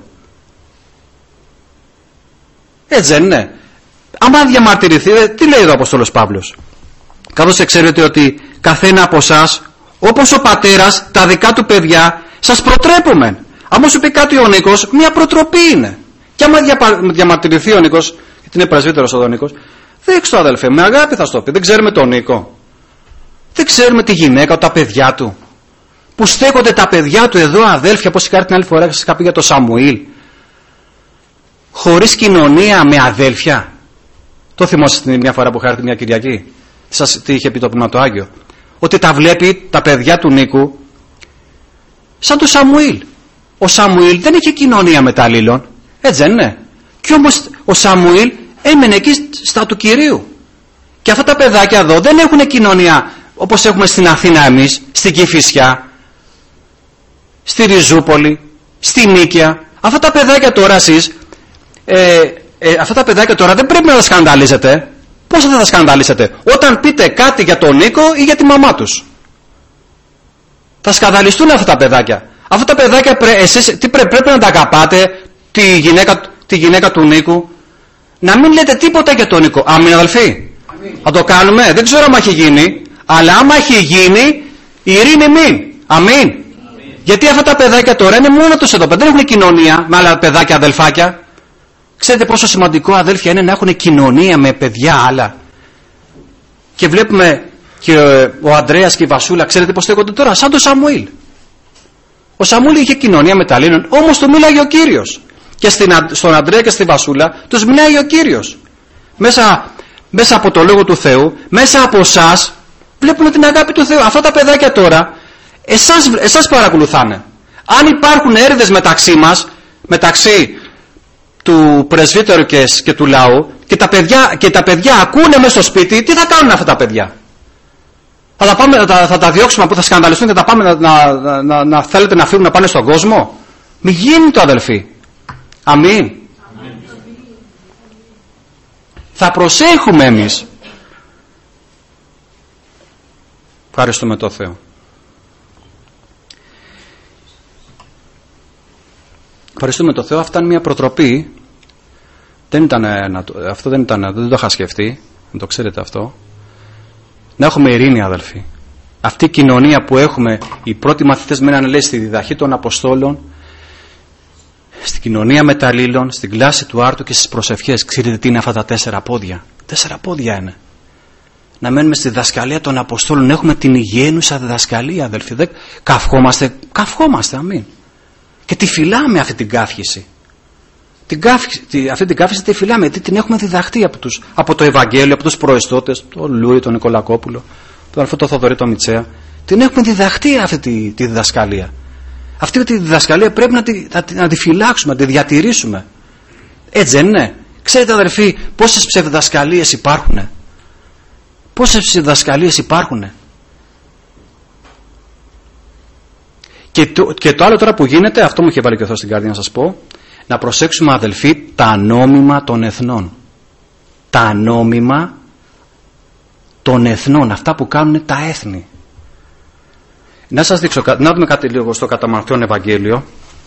Έτσι δεν είναι? Άμα διαμαρτυρηθείτε, τι λέει εδώ ο Απόστολος Παύλος? Καθώς ξέρετε ότι καθένα από εσάς, όπως ο πατέρας, τα δικά του παιδιά, σας προτρέπουμε. Άμα σου πει κάτι ο Νίκος, μια προτροπή είναι. Και άμα διαμαρτυρηθεί ο Νίκος, γιατί είναι πρεσβύτερος ο Νίκος, δείξτε το αδελφέ, με αγάπη θα στο πει. Δεν ξέρουμε τον Νίκο. Δεν ξέρουμε τη γυναίκα, τα παιδιά του. Που στέκονται τα παιδιά του εδώ, αδέλφια, όπως είχα την άλλη φορά, σας είχα πει για τον Σαμουήλ. Χωρίς κοινωνία με αδέλφια. Το θυμόσαστε μια φορά που είχα έρθει μια Κυριακή? Τι είχε πει το Πνεύμα το Άγιο? Ότι τα βλέπει τα παιδιά του Νίκου σαν τον Σαμουήλ. Ο Σαμουήλ δεν είχε κοινωνία με τα αλλήλων. Έτσι δεν είναι? Κι όμως ο Σαμουήλ έμενε εκεί στα του Κυρίου. Και αυτά τα παιδάκια εδώ δεν έχουν κοινωνία όπως έχουμε στην Αθήνα εμείς, στην Κηφισιά, στη Ριζούπολη, στη Νίκαια. Αυτά τα παιδάκια τώρα εσείς, αυτά τα παιδάκια τώρα δεν πρέπει να τα σκανδαλίζετε. Πώς θα τα σκανδαλίσετε? Όταν πείτε κάτι για τον Νίκο ή για τη μαμά τους. Θα σκανδαλιστούν αυτά τα παιδάκια. Αυτά τα παιδάκια εσείς τι πρέπει να τα αγαπάτε, τη γυναίκα του Νίκου. Να μην λέτε τίποτα για τον Νίκο. Αμήν αδελφοί? Θα το κάνουμε? Δεν ξέρω άμα έχει γίνει. Αλλά άμα έχει γίνει, ειρήνη μην. Αμήν. Γιατί αυτά τα παιδάκια τώρα είναι μόνο τους εδώ. Δεν έχουν κοινωνία με άλλα παιδάκια, αδελφάκια. Ξέρετε πόσο σημαντικό, αδέλφια, είναι να έχουν κοινωνία με παιδιά άλλα. Και βλέπουμε και ο Ανδρέας και η Βασούλα, ξέρετε πώς στέκονται τώρα? Σαν τον Σαμουήλ. Ο Σαμουήλ είχε κοινωνία με τα αλλήλων, όμως του μίλαγε ο Κύριος. Και στον Ανδρέα και στη Βασούλα τους μιλάει ο Κύριος. Μέσα από το Λόγο του Θεού, μέσα από εσάς, βλέπουν την αγάπη του Θεού. Αυτά τα παιδάκια τώρα, εσάς παρακολουθάνε. Αν υπάρχουν έρηδες μεταξύ μας, μεταξύ του πρεσβύτερου και του λαού, και τα παιδιά ακούνε μέσα στο σπίτι, τι θα κάνουν αυτά τα παιδιά? Θα τα διώξουμε, που θα σκανδαλιστούν και θα πάμε να θέλετε να φύγουν να πάνε στον κόσμο? Μη γίνει το, αδελφοί. Αμήν. Θα προσέχουμε εμείς. Ευχαριστούμε το Θεό. Ευχαριστούμε το Θεό. Αυτά είναι μια προτροπή. Δεν το είχα σκεφτεί. Να το ξέρετε αυτό. Να έχουμε ειρήνη, αδελφοί. Αυτή η κοινωνία που έχουμε, οι πρώτοι μαθητές μένανε, λέει, στη διδαχή των Αποστόλων, στην κοινωνία με τα αλλήλων, στην κλάση του άρτου και στις προσευχές. Ξέρετε τι είναι αυτά τα 4 πόδια? 4 πόδια είναι. Να μένουμε στη διδασκαλία των Αποστόλων, να έχουμε την υγιένουσα διδασκαλία, αδελφοί. Καυχόμαστε, αμήν. Και τη φυλάμε αυτή την καύχηση. Αυτή την καύχηση τη φυλάμε, γιατί την έχουμε διδαχτεί από το Ευαγγέλιο, από τους προεστώτες, τον Λούι, τον Νικολακόπουλο, τον Αλφό τον Θοδωρή, τον Μιτσέα. Την έχουμε διδαχτεί αυτή τη διδασκαλία. Αυτή τη διδασκαλία πρέπει να τη φυλάξουμε, να τη διατηρήσουμε. Έτσι δεν είναι? Ξέρετε, αδερφοί, πόσες ψευδιδασκαλίες υπάρχουν? Πόσες ψευδιδασκαλίες υπάρχουν? Και το άλλο τώρα που γίνεται, αυτό μου είχε βάλει και ο Θεός στην καρδιά να σας πω, να προσέξουμε, αδελφοί, τα νόμιμα των εθνών. Τα νόμιμα των εθνών, αυτά που κάνουν τα έθνη. Να σας δείξω, να δούμε κάτι λίγο στο κατά Μαθαίον Ευαγγέλιο.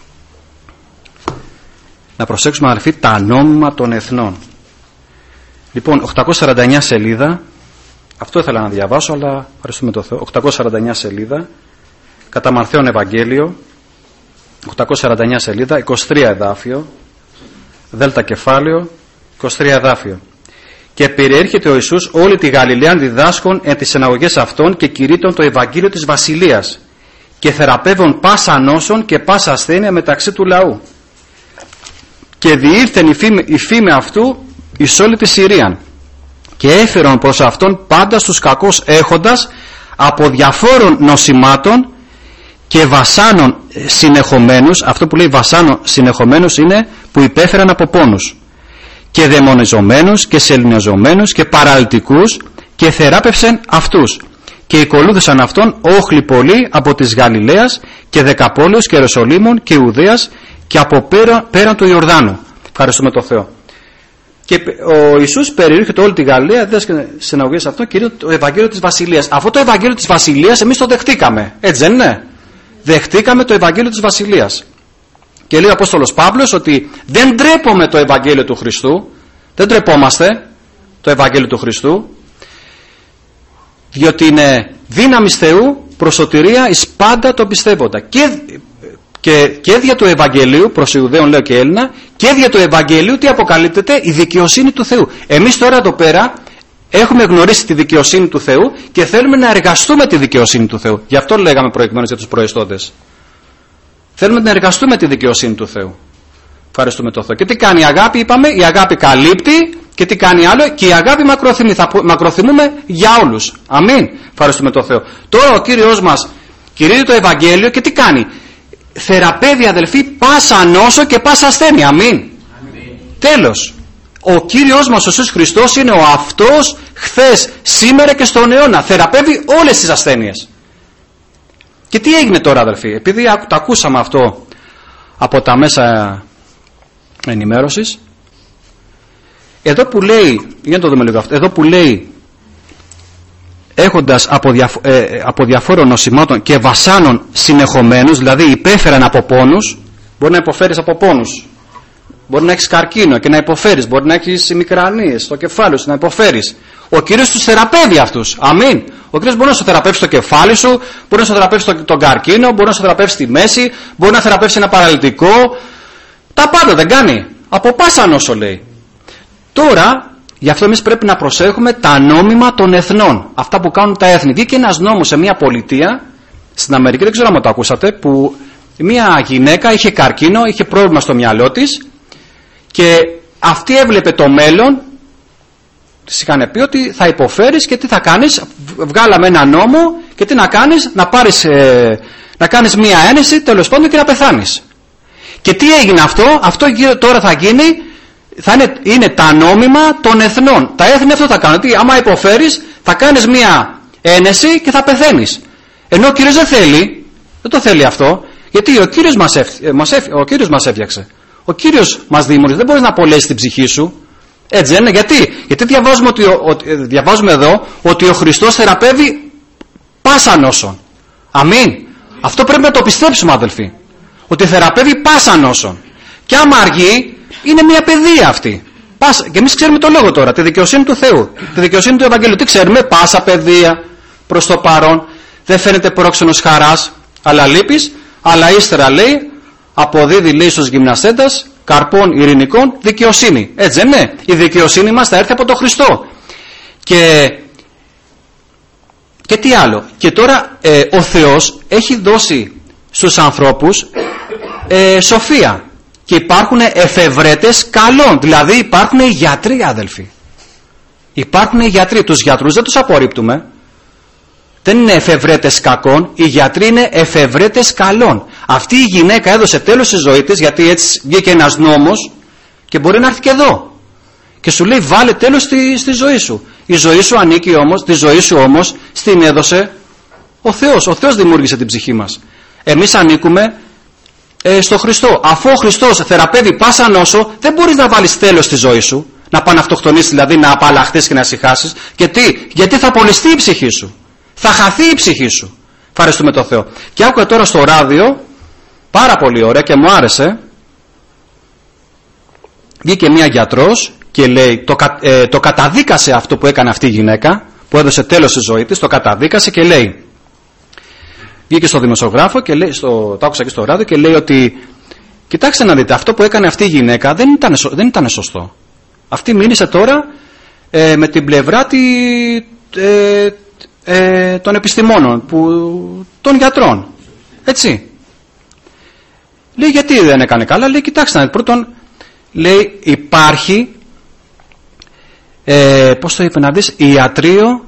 Να προσέξουμε, αδελφοί, τα νόμιμα των εθνών. Λοιπόν, 849 σελίδα, αυτό ήθελα να διαβάσω, αλλά ευχαριστούμε το Θεό. 849 σελίδα, κατά Μαθαίον Ευαγγέλιο, 849 σελίδα, 23 εδάφιο, δέλτα κεφάλαιο, 23 εδάφιο. Και περιέρχεται ο Ιησούς όλη τη Γαλιλαία διδάσκων εν τις συναγωγές αυτών και κηρύττων το Ευαγγέλιο της Βασιλείας και θεραπεύων πάσα νόσων και πάσα ασθένεια μεταξύ του λαού. Και διήρθεν η φήμη αυτού εις όλη τη Συρίαν και έφερον προς αυτόν πάντα στους κακώς έχοντας από διαφόρων νοσημάτων και βασάνων συνεχομένους. Αυτό που λέει βασάνων συνεχομένους είναι που υπέφεραν από πόνους, και δαιμονιζομένους και σεληνιαζομένους και παραλυτικούς, και θεράπευσεν αυτούς. Και ακολούθησαν αυτόν όχλοι πολλοί από της Γαλιλαίας και Δεκαπόλεως και Ιεροσολύμων και Ιουδαίας και από πέραν του Ιορδάνου. Ευχαριστούμε το Θεό. Και ο Ιησούς περιήρχεται όλη τη Γαλλία, δίδασκε συναγωγές αυτό, κυρίως το Ευαγγέλιο της Βασιλείας. Αυτό το Ευαγγέλιο της Βασιλείας εμείς το δεχτήκαμε. Έτσι δεν είναι? Δεχτήκαμε το Ευαγγέλιο της Βασιλείας. Και λέει ο Απόστολος Παύλος ότι δεν ντρέπομαι το Ευαγγέλιο του Χριστού, δεν ντρεπόμαστε το Ευαγγέλιο του Χριστού, διότι είναι δύναμις Θεού προς σωτηρία εις πάντα το πιστεύοντα. Και δια του Ευαγγελίου, προς Ιουδαίων λέω και Έλληνα, και δια του Ευαγγελίου τι αποκαλύπτεται? Η δικαιοσύνη του Θεού. Εμείς τώρα εδώ πέρα έχουμε γνωρίσει τη δικαιοσύνη του Θεού και θέλουμε να εργαστούμε τη δικαιοσύνη του Θεού. Γι' αυτό λέγαμε προηγουμένως για τους προεστώντες. Θέλουμε να εργαστούμε τη δικαιοσύνη του Θεού. Ευχαριστούμε τον Θεό. Και τι κάνει η αγάπη? Είπαμε, η αγάπη καλύπτει. Και τι κάνει άλλο? Και η αγάπη μακροθυμεί. Θα μακροθυμούμε για όλους. Αμήν. Ευχαριστούμε τον Θεό. Τώρα ο Κύριος μας κηρύττει το Ευαγγέλιο και τι κάνει? Θεραπεύει, αδελφοί, πάσα νόσο και πάσα ασθένεια. Αμήν. Τέλος. Ο Κύριος μας ο Ιησούς Χριστός είναι ο αυτός χθες, σήμερα και στον αιώνα. Θεραπεύει όλες τις ασθένειες. Και τι έγινε τώρα, αδελφοί? Επειδή το ακούσαμε αυτό από τα μέσα ενημέρωσης, εδώ που λέει, για να το δούμε λίγο αυτό, εδώ που λέει έχοντας από διαφόρων νοσημάτων και βασάνων συνεχομένους, δηλαδή υπέφεραν από πόνους, μπορεί να υποφέρεις από πόνους, μπορεί να έχεις καρκίνο και να υποφέρεις, μπορεί να έχεις μικρανίες στο κεφάλι σου, να υποφέρεις. Ο Κύριος τους θεραπεύει αυτούς. Αμήν. Ο Κύριος μπορεί να σου θεραπεύσει το κεφάλι σου, μπορεί να σου θεραπεύσει τον καρκίνο, μπορεί να σου θεραπεύσει τη μέση, μπορεί να θεραπεύσει ένα παραλυτικό. Τα πάντα δεν κάνει. Από πάσα νόσο λέει. Τώρα, γι' αυτό εμείς πρέπει να προσέχουμε τα νόμιμα των εθνών. Αυτά που κάνουν τα έθνη. Βγήκε ένας νόμος σε μια πολιτεία, στην Αμερική, δεν ξέρω αν το ακούσατε, που μια γυναίκα είχε καρκίνο, είχε πρόβλημα στο μυαλό της και αυτή έβλεπε το μέλλον. Της είχαν πει ότι θα υποφέρεις και τι θα κάνεις? Βγάλαμε ένα νόμο και τι να κάνεις? Να κάνεις μια ένεση, τέλος πάντων, και να πεθάνεις. Και τι έγινε αυτό? Αυτό τώρα θα γίνει, είναι τα νόμιμα των εθνών. Τα έθνη αυτό θα κάνουν. ότι άμα υποφέρεις θα κάνεις μια ένεση και θα πεθαίνεις. Ενώ ο Κύριος δεν το θέλει αυτό, γιατί ο Κύριος μας έφτιαξε. Ο Κύριος μας δημιούργησε. Δεν μπορείς να απολέσεις την ψυχή σου. Έτσι δεν είναι? Γιατί διαβάζουμε εδώ ότι ο Χριστός θεραπεύει πάσα νόσον. Αμήν. Αυτό πρέπει να το πιστέψουμε, αδελφοί. Ότι θεραπεύει πάσα νόσον. Και άμα αργεί, είναι μια παιδεία αυτή. Και εμείς ξέρουμε το λόγο τώρα, τη δικαιοσύνη του Θεού, τη δικαιοσύνη του Ευαγγελίου. Τι ξέρουμε? Πάσα παιδεία προς το παρόν. Δεν φαίνεται πρόξενος χαράς, αλλά λύπης. Αλλά ύστερα λέει, αποδίδει λέει στους γυμναστέντας καρπών ειρηνικών δικαιοσύνη. Έτσι δεν είναι? Η δικαιοσύνη μας θα έρθει από τον Χριστό. Και τι άλλο? Και τώρα ο Θεός έχει δώσει στους ανθρώπους σοφία. Και υπάρχουν εφευρέτες καλών. Δηλαδή υπάρχουν γιατροί, αδελφοί. Υπάρχουν γιατροί. Τους γιατρούς δεν τους απορρίπτουμε. Δεν είναι εφευρέτες κακών. Οι γιατροί είναι εφευρέτες καλών. Αυτή η γυναίκα έδωσε τέλος στη ζωή της, γιατί έτσι βγήκε ένας νόμος και μπορεί να έρθει και εδώ. Και σου λέει βάλε τέλος στη ζωή σου. Η ζωή σου ανήκει όμως, τη ζωή σου όμως στην έδωσε ο Θεός. Ο Θεός δημιούργησε την ψυχή μας. Εμείς ανήκουμε στο Χριστό. Αφού ο Χριστός θεραπεύει πάσα νόσο, δεν μπορείς να βάλεις τέλος στη ζωή σου. Να πάνε αυτοκτονήσεις, δηλαδή να απαλλαχθείς και να ησυχάσεις. Γιατί θα απολυστεί η ψυχή σου. Θα χαθεί η ψυχή σου. Ευχαριστούμε τον Θεό. Και άκουγα τώρα στο ράδιο, πάρα πολύ ωραία και μου άρεσε, βγήκε μια γιατρός και λέει, το καταδίκασε αυτό που έκανε αυτή η γυναίκα, που έδωσε τέλος στη ζωή της, το καταδίκασε και λέει, βγήκε στο δημοσιογράφο και λέει, το άκουσα και στο ράδιο και λέει ότι κοιτάξτε να δείτε, αυτό που έκανε αυτή η γυναίκα δεν ήταν σωστό. Αυτή μίλησε τώρα με την πλευρά των επιστημόνων, των γιατρών. Έτσι. Λέει γιατί δεν έκανε καλά? Λέει κοιτάξτε, πρώτον λέει υπάρχει πώς το είπε να δεις, ιατρείο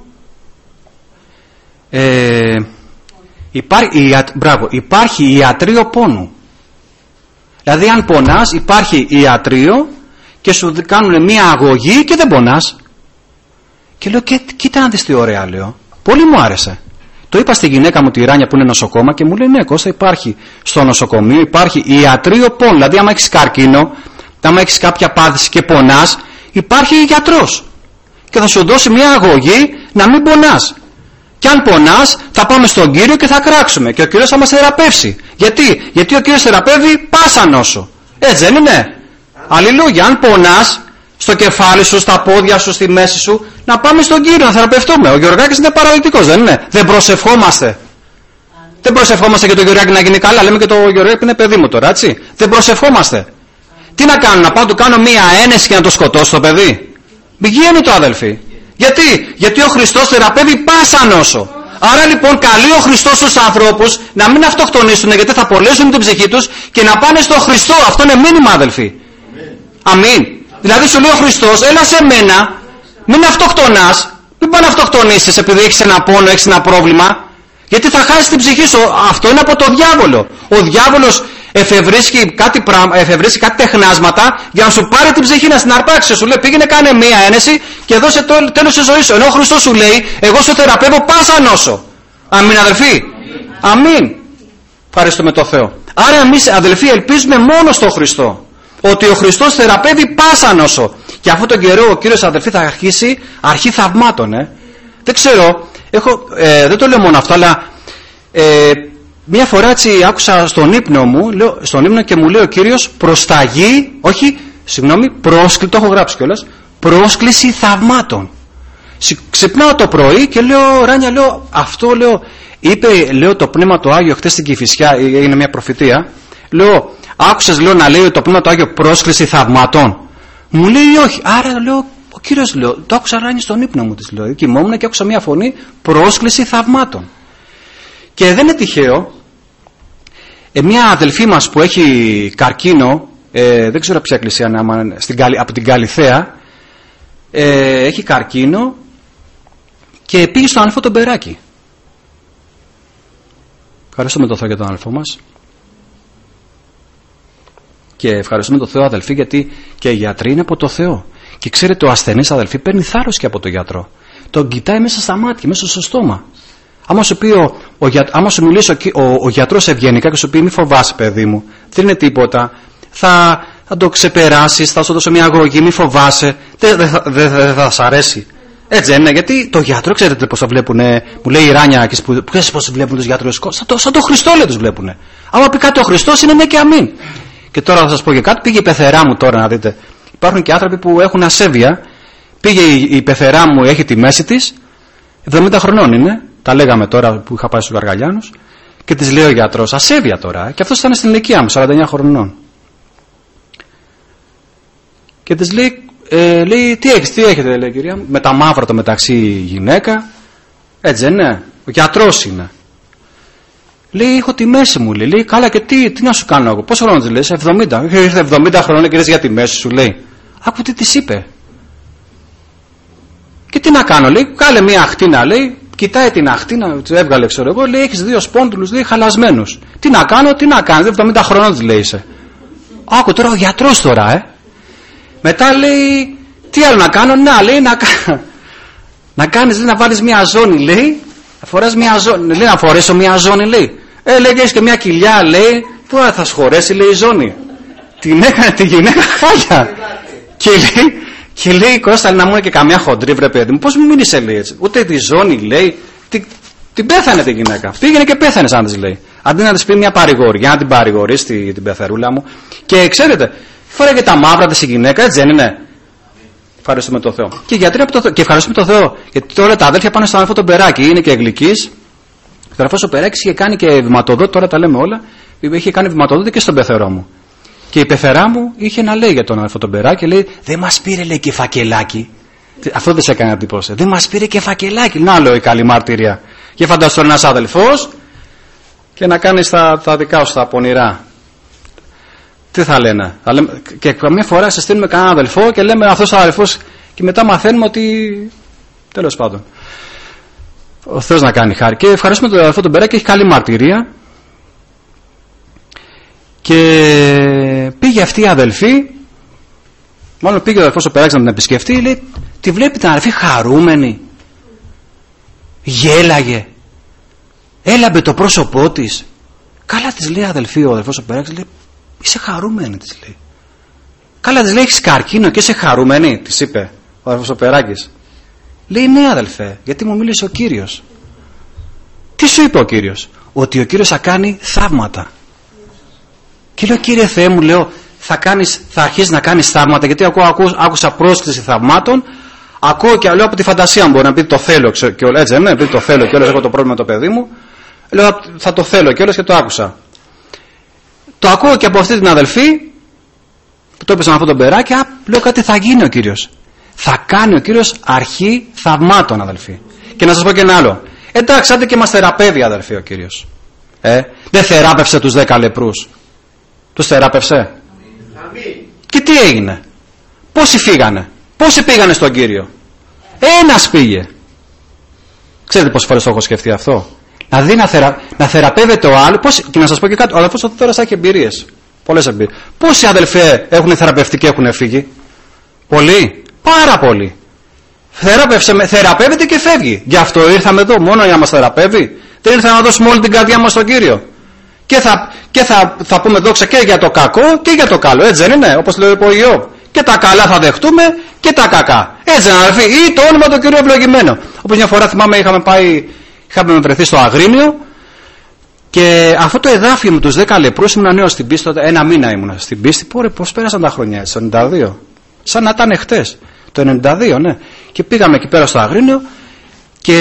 υπάρχει ιατρείο πόνου. Δηλαδή αν πονάς υπάρχει ιατρείο και σου κάνουν μια αγωγή και δεν πονάς. Και λέω κοίτα να δεις τι ωραία, λέω. Πολύ μου άρεσε. Το είπα στη γυναίκα μου τη Ράνια που είναι νοσοκόμα και μου λέει ναι Κώστα, υπάρχει στο νοσοκομείο, υπάρχει ιατρείο πόνου. Δηλαδή άμα έχεις καρκίνο, άμα έχεις κάποια πάθηση και πονάς, υπάρχει γιατρός και θα σου δώσει μια αγωγή να μην πονάς. Και αν πονάς θα πάμε στον Κύριο και θα κράξουμε και ο Κύριος θα μας θεραπεύσει. Γιατί ο Κύριος θεραπεύει πάσα νόσο. Έτσι δεν είναι? Αλληλούια. Αν πονάς στο κεφάλι σου, στα πόδια σου, στη μέση σου, να πάμε στον Κύριο να θεραπευτούμε. Ο Γεωργάκης είναι παραλυτικός, δεν είναι? Δεν προσευχόμαστε? Δεν προσευχόμαστε για τον Γεωργάκη να γίνει καλά? Λέμε και το Γεωργάκη είναι παιδί μου τώρα, έτσι. Δεν προσευχόμαστε? Τι να κάνω, να πάω να του κάνω μία ένεση και να το σκοτώσω το παιδί? Πηγαίνει το αδελφοί. Γιατί ο Χριστός θεραπεύει πάσα νόσο. Άρα λοιπόν καλεί ο Χριστός στους ανθρώπους να μην αυτοκτονήσουν, γιατί θα απολέσουν την ψυχή τους και να πάνε στον Χριστό. Αυτό είναι μήνυμα, αδελφοί. Αμήν. Δηλαδή σου λέει ο Χριστός, έλα σε μένα, μην αυτοκτονάς, μην πάει να αυτοκτονήσεις επειδή έχεις ένα πόνο, έχεις ένα πρόβλημα, γιατί θα χάσεις την ψυχή σου. Αυτό είναι από το διάβολο. Ο διάβολος εφευρίσκει κάτι τεχνάσματα για να σου πάρει την ψυχή, να στην αρπάξει. Σου λέει πήγαινε κάνε μία ένεση και δώσε τέλος στη ζωή σου. Ενώ ο Χριστός σου λέει εγώ σου θεραπεύω πάσα νόσο. Αμήν, αδελφοί. Αμήν. Ευχαριστούμε το Θεό. Άρα εμείς, αδελφοί, ελπίζουμε μόνο στον Χριστό, ότι ο Χριστός θεραπεύει πάσα νόσο. Και αυτόν τον καιρό ο Κύριος, αδελφοί, θα αρχίσει αρχή θαυμάτων. Δεν ξέρω, δεν το λέω μόνο αυτό, αλλά μια φορά έτσι άκουσα στον ύπνο μου, στον ύπνο και μου λέει ο Κύριος προσταγή, πρόσκληση, το έχω γράψει κιόλας, πρόσκληση θαυμάτων. Ξυπνάω το πρωί και λέω, Ράνια, αυτό είπε το Πνεύμα το Άγιο χτες στην Κηφισιά, είναι μια προφητεία, άκουσες να λέει το Πνεύμα το Άγιο πρόσκληση θαυμάτων? Μου λέει όχι. Άρα ο Κύριος, το άκουσα, Ράνια, στον ύπνο μου, της λέω, κοιμόμουν και άκουσα μια φωνή πρόσκληση θαυμάτων. Και δεν είναι τυχαίο, μια αδελφή μας που έχει καρκίνο, δεν ξέρω ποια εκκλησία είναι, από την Καλιθέα, έχει καρκίνο και πήγε στον αδελφό τον Περάκη. Ευχαριστούμε τον Θεό για τον αδελφό μας. Και ευχαριστούμε τον Θεό, αδελφοί, γιατί και οι γιατροί είναι από το Θεό. Και ξέρετε, ο ασθενής, αδελφοί, παίρνει θάρρος και από τον γιατρό. Τον κοιτάει μέσα στα μάτια, μέσα στο στόμα. Άμα σου, άμα σου μιλήσει ο γιατρός ευγενικά και σου πει μη φοβάσαι, παιδί μου, δεν είναι τίποτα, θα το ξεπεράσεις, θα σου δώσω μια αγωγή, μη φοβάσαι, δεν θα σ' αρέσει. Έτσι δεν είναι? Γιατί το γιατρό, ξέρετε πώς το βλέπουνε, μου λέει η Ράνια, ξέρεις πώς βλέπουν τους γιατρούς? Σαν το Χριστό, λέει, τους βλέπουνε. Άμα πει κάτι ο Χριστός είναι ναι και αμήν. Και τώρα θα σας πω και κάτι, πήγε η πεθερά μου τώρα να δείτε. Υπάρχουν και άνθρωποι που έχουν ασέβεια. Πήγε η πεθερά μου, έχει τη μέση της, 70 χρονών είναι. Τα λέγαμε τώρα που είχα πάει στους Γαργαλιάνους και της λέει ο γιατρός, ασέβεια τώρα, και αυτός ήταν στην ηλικία μου, 49 χρονών. Και της λέει, τι έχετε, λέει, κυρία μου? Με τα μαύρα το μεταξύ γυναίκα, έτσι δεν είναι? Ο γιατρός είναι. Λέει, έχω τη μέση μου, λέει, καλά, και τι να σου κάνω εγώ? Πόσο χρόνο της λέει? 70. Ήρθε 70 χρόνια και λες για τη μέση σου, λέει. Άκου τι της είπε. Και τι να κάνω, λέει, κάλε μια αχτίνα, λέει. Κοιτάει την αχτίνα, του έβγαλε, ξέρω εγώ, λέει, έχεις 2 σπόντουλους, λέει, χαλασμένους. Τι να κάνω, τι να κάνεις, 70 χρονών της λέει είσαι. Άκου τώρα ο γιατρός τώρα, Μετά λέει, τι άλλο να κάνω? Να, λέει, να κάνεις, λέει, να βάλεις μια ζώνη, λέει, να φοράς μια ζώνη, λέει, να φορέσω μια ζώνη, λέει. Λέει, έχεις και μια κοιλιά, λέει, που θα σχωρέσει, λέει, η ζώνη. Την έκανε τη γυναίκα χάλια. Και λέει, Κώστα, να μου είναι και καμιά χοντρή, βρε παιδί μου, πώς μου μίλησε, λέει, έτσι? Ούτε τη ζώνη, λέει, την πέθανε τη γυναίκα. Φύγαινε και πέθανε, σαν της λέει. Αντί να της πει μια παρηγοριά, να την παρηγορήσει την πεθερούλα μου. Και ξέρετε, φοράγε τα μαύρα της η γυναίκα, έτσι δεν είναι? Ευχαριστούμε τον Θεό. Και γιατροί από το Θεό. Και ευχαριστούμε τον Θεό. Γιατί τώρα τα αδέλφια πάνε στον αδελφό τον Περάκη, είναι και Αγγλικής. Ο αδελφός ο Περάκης είχε κάνει και βηματοδότη, τώρα τα λέμε όλα. Είχε κάνει βηματοδότη και στον πεθερό μου. Και η πεθερά μου είχε να λέει για τον αδελφό τον Περάκη, λέει, δεν μας πήρε, λέει, και φακελάκι. Αυτό δεν σε έκανε εντύπωση. Δεν μας πήρε και φακελάκι. Να, λέω, η καλή μαρτυρία. Και φανταστώ ένας αδελφός και να κάνεις τα δικά σου τα πονηρά. Τι θα λένε? Και καμιά φορά σε στείλουμε κανέναν αδελφό και λέμε αυτός ο αδελφός, και μετά μαθαίνουμε ότι τέλος πάντων ο Θεός να κάνει χάρη. Και ευχαριστούμε τον αδελφό τον Περάκη, έχει καλή μαρτυρία. Και πήγε αυτή η αδελφή, μάλλον πήγε ο αδελφός ο Περάκης να την επισκεφτεί, λέει, τη βλέπει την αδελφή χαρούμενη, γέλαγε, έλαμπε το πρόσωπό της. Καλά, της λέει, αδελφή, ο αδελφός ο Περάκης, λέει, είσαι χαρούμενη, της λέει. Καλά, της λέει, έχεις καρκίνο και είσαι χαρούμενη, της είπε ο αδελφός ο Περάκης. Λέει, ναι αδελφέ, γιατί μου μίλησε ο Κύριος. Τι σου είπε ο Κύριος? Ότι ο Κύριος θα κάνει θαύματα. Και λέω, Κύριε Θεέ μου, λέω, θα αρχίσεις να κάνεις θαύματα, γιατί άκουσα πρόσκληση θαυμάτων. Ακούω και λέω από τη φαντασία μου, μπορεί να πει το θέλω και όλα, έτσι, ναι, επειδή το θέλω και όλες έχω το πρόβλημα με το παιδί μου. Λέω, θα το θέλω και όλες και το άκουσα. Το ακούω και από αυτή την αδελφή που το έπαιζε με αυτόν τον Περάκη. Λέω, κάτι θα γίνει ο Κύριος. Θα κάνει ο Κύριος αρχή θαυμάτων, αδελφοί. Και να σας πω και ένα άλλο. Εντάξει, άντε και μας θεραπεύει, αδελφοί, ο Κύριος. Δεν θεράπευσε τους 10 λεπρούς? Τους θεράπευσε? Αμήν. Και τι έγινε? Πόσοι φύγανε? Πόσοι πήγανε στον Κύριο? Ένας πήγε. Ξέρετε πόσες φορές το έχω σκεφτεί αυτό? Να δει να θεραπεύεται ο άλλος. Και να σας πω και κάτι, ο αδελφός ο Θεόδωρας έχει εμπειρίες. Πολλές εμπειρίες. Πόσοι αδελφοί έχουν θεραπευτεί και έχουν φύγει? Πολλοί. Πάρα πολλοί. Θεραπεύεται και φεύγει. Γι' αυτό ήρθαμε εδώ, μόνο για να μας θεραπεύει. Δεν ήρθαμε να δώσουμε όλη την καρδιά μας στον Κύριο. Και θα πούμε δόξα και για το κακό και για το καλό. Έτσι δεν είναι? Όπως λέει ο Ιώβ. Και τα καλά θα δεχτούμε και τα κακά. Έτσι δεν αδελφοί? Ή το όνομα του Κυρίου ευλογημένο. Όπως μια φορά θυμάμαι είχαμε βρεθεί στο Αγρίνιο και αυτό το εδάφιο με τους 10 λεπρούς, ήμουν νέος στην πίστη, ένα μήνα ήμουν στην πίστη. Πώς πέρασαν τα χρόνια, το 92. Σαν να ήταν χτες. Το 92, ναι. Και πήγαμε εκεί πέρα στο Αγρίνιο και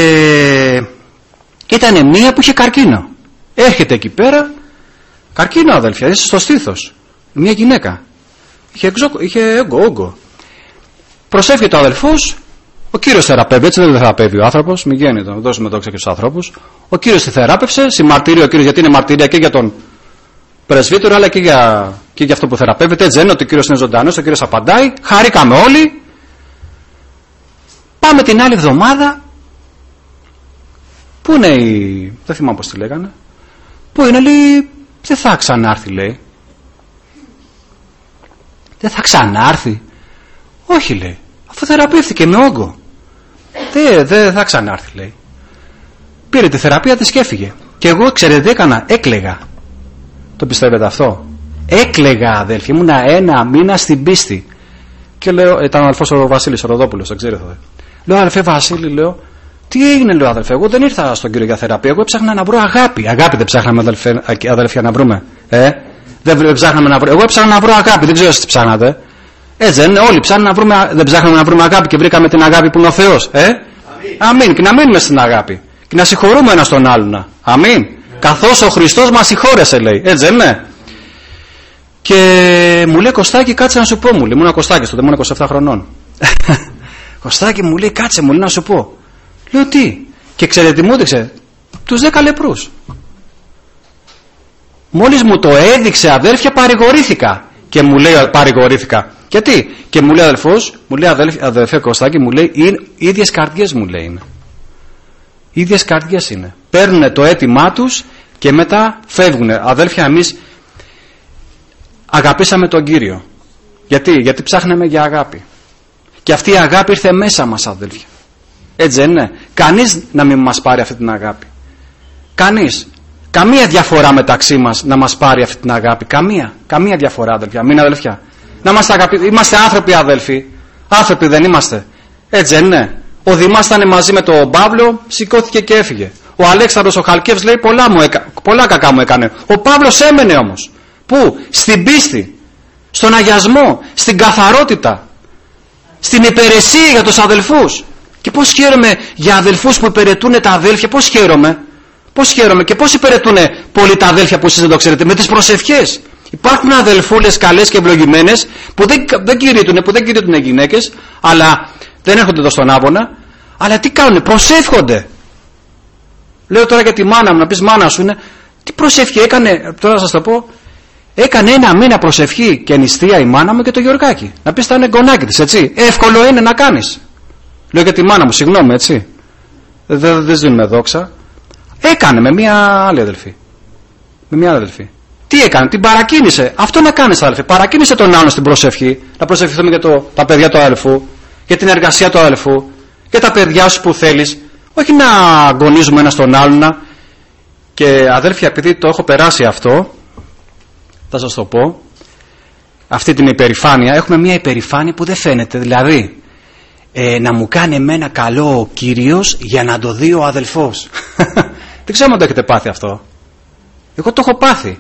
ήταν μία που είχε καρκίνο. Έρχεται εκεί πέρα, καρκίνο αδέλφια, είσαι στο στήθος. Μία γυναίκα. Είχε όγκο. Προσεύχεται ο αδελφός, ο Κύριος θεραπεύει, έτσι δεν θεραπεύει ο άνθρωπος, μην γίνει να δώσουμε δόξα και στους ανθρώπους. Ο Κύριος τη θεράπευσε, συμμαρτύρει ο Κύριος, γιατί είναι μαρτυρία και για τον πρεσβύτερο αλλά και για αυτό που θεραπεύεται. Έτσι δεν είναι ότι ο Κύριος είναι ζωντανός, ο Κύριος απαντάει, χαρήκαμε όλοι. Πάμε την άλλη εβδομάδα. Πού είναι δεν θυμάμαι πως τη λέγανε. Πού είναι, λέει, δεν θα ξανάρθει, λέει. Δεν θα ξανάρθει? Όχι, λέει, αφού θεραπεύτηκε με όγκο. Δεν θα ξανάρθει, λέει. Πήρε τη θεραπεία της και έφυγε. Και εγώ, ξέρετε, έκανα, έκλαιγα. Το πιστεύετε αυτό? Έκλαιγα, αδέλφοι, ήμουνα ένα μήνα στην πίστη. Και λέω, ήταν ο αδελφός ο Βασίλης ο Ροδόπουλος, δεν ξέρετε. Λέω, αδελφέ Βασίλη, λέω, τι έγινε, λέω, αδελφέ, εγώ δεν ήρθα στον Κύριο για θεραπεία, εγώ έψαχνα να βρω αγάπη. Αγάπη δεν ψάχναμε, αδελφιά, να βρούμε? Δεν ψάχναμε να βρούμε. Εγώ έψαχνα να βρω αγάπη, δεν ξέρω εσείς τι ψάχνατε. Έτσι δεν είναι? Όλοι ψάχνουν να βρούμε, δεν ψάχναμε να βρούμε αγάπη και βρήκαμε την αγάπη που είναι ο Θεός. Αμήν. Και να μείνουμε στην αγάπη. Και να συγχωρούμε ένας τον άλλον. Αμήν. Καθώς ο Χριστός μας συγχώρεσε, λέει. Έτσι δεν είναι? Και μου λέει, Κωστάκη, κάτσε να σου πω, μου λέει. Ήμουν Κωστάκης, τότε ήμουν 27 χρονών. Κωστάκη, μου λέει, κάτσε, μου λέει, να σου πω. Λέω, τι? Και ξέρετε τι μου έδειξε? Τους 10 λεπρούς. Μόλις μου το έδειξε, αδέρφια, παρηγορήθηκα. Και μου λέει, παρηγορήθηκα. Γιατί? Και μου λέει αδελφός, μου λέει, αδελφέ Κωστάκη, μου λέει, ίδιες καρδιές, μου λέει, είναι. Ίδιες καρδιές είναι. Παίρνουν το αίτημά τους και μετά φεύγουν. Αδέλφια, εμείς αγαπήσαμε τον Κύριο. Γιατί ψάχναμε για αγάπη. Και αυτή η αγάπη ήρθε μέσα μας, αδέλφια. Έτσι δεν είναι? Κανείς να μην μας πάρει αυτή την αγάπη. Κανείς. Καμία διαφορά μεταξύ μας να μας πάρει αυτή την αγάπη. Καμία διαφορά, αδελφιά. Μην αδελφιά. Να είμαστε αγαπητοί. Είμαστε άνθρωποι, αδελφοί. Άνθρωποι δεν είμαστε? Έτσι δεν είναι? Ο Δημάς ήταν μαζί με τον Παύλο, σηκώθηκε και έφυγε. Ο Αλέξανδρος ο Χαλκεύς λέει, πολλά κακά μου έκανε. Ο Παύλος έμενε όμως. Πού? Στην πίστη, στον αγιασμό, στην καθαρότητα, στην υπηρεσία για τους αδελφούς. Και πώς χαίρομαι για αδελφούς που υπηρετούν τα αδέλφια. Πώς χαίρομαι και πώς υπηρετούν πολλοί τα αδέλφια που εσείς δεν το ξέρετε? Με τις προσευχές. Υπάρχουν αδελφούλες καλές και ευλογημένες που δεν κηρύττουν γυναίκες, αλλά δεν έρχονται εδώ στον Άβωνα, αλλά τι κάνουν? Προσεύχονται. Λέω τώρα για τη μάνα μου, να πεις μάνα σου είναι, τι προσευχή έκανε? Τώρα σας το πω, έκανε ένα μήνα προσευχή και νηστεία η μάνα μου και το Γεωργάκι. Να πεις, θα είναι γονάκι της, έτσι. Εύκολο είναι να κάνεις. Λέω για τη μάνα μου, συγγνώμη, έτσι. Δεν δίνουμε δόξα. Έκανε με μια άλλη αδελφή. Τι έκανε? Την παρακίνησε. Αυτό να κάνεις, αδελφέ. Παρακίνησε τον άλλον στην προσευχή. Να προσευχηθούμε για τα παιδιά του αδελφού, για την εργασία του αδελφού, για τα παιδιά σου που θέλεις. Όχι να αγωνίζουμε ένα τον άλλον. Και αδέλφια, επειδή το έχω περάσει αυτό, θα σας το πω. αυτή την υπερηφάνεια, έχουμε μια υπερηφάνεια που δεν φαίνεται. Δηλαδή, να μου κάνει εμένα καλό ο Κύριος για να το δει ο αδελφός. Δεν ξέρω αν το έχετε πάθει αυτό. Εγώ το έχω πάθει.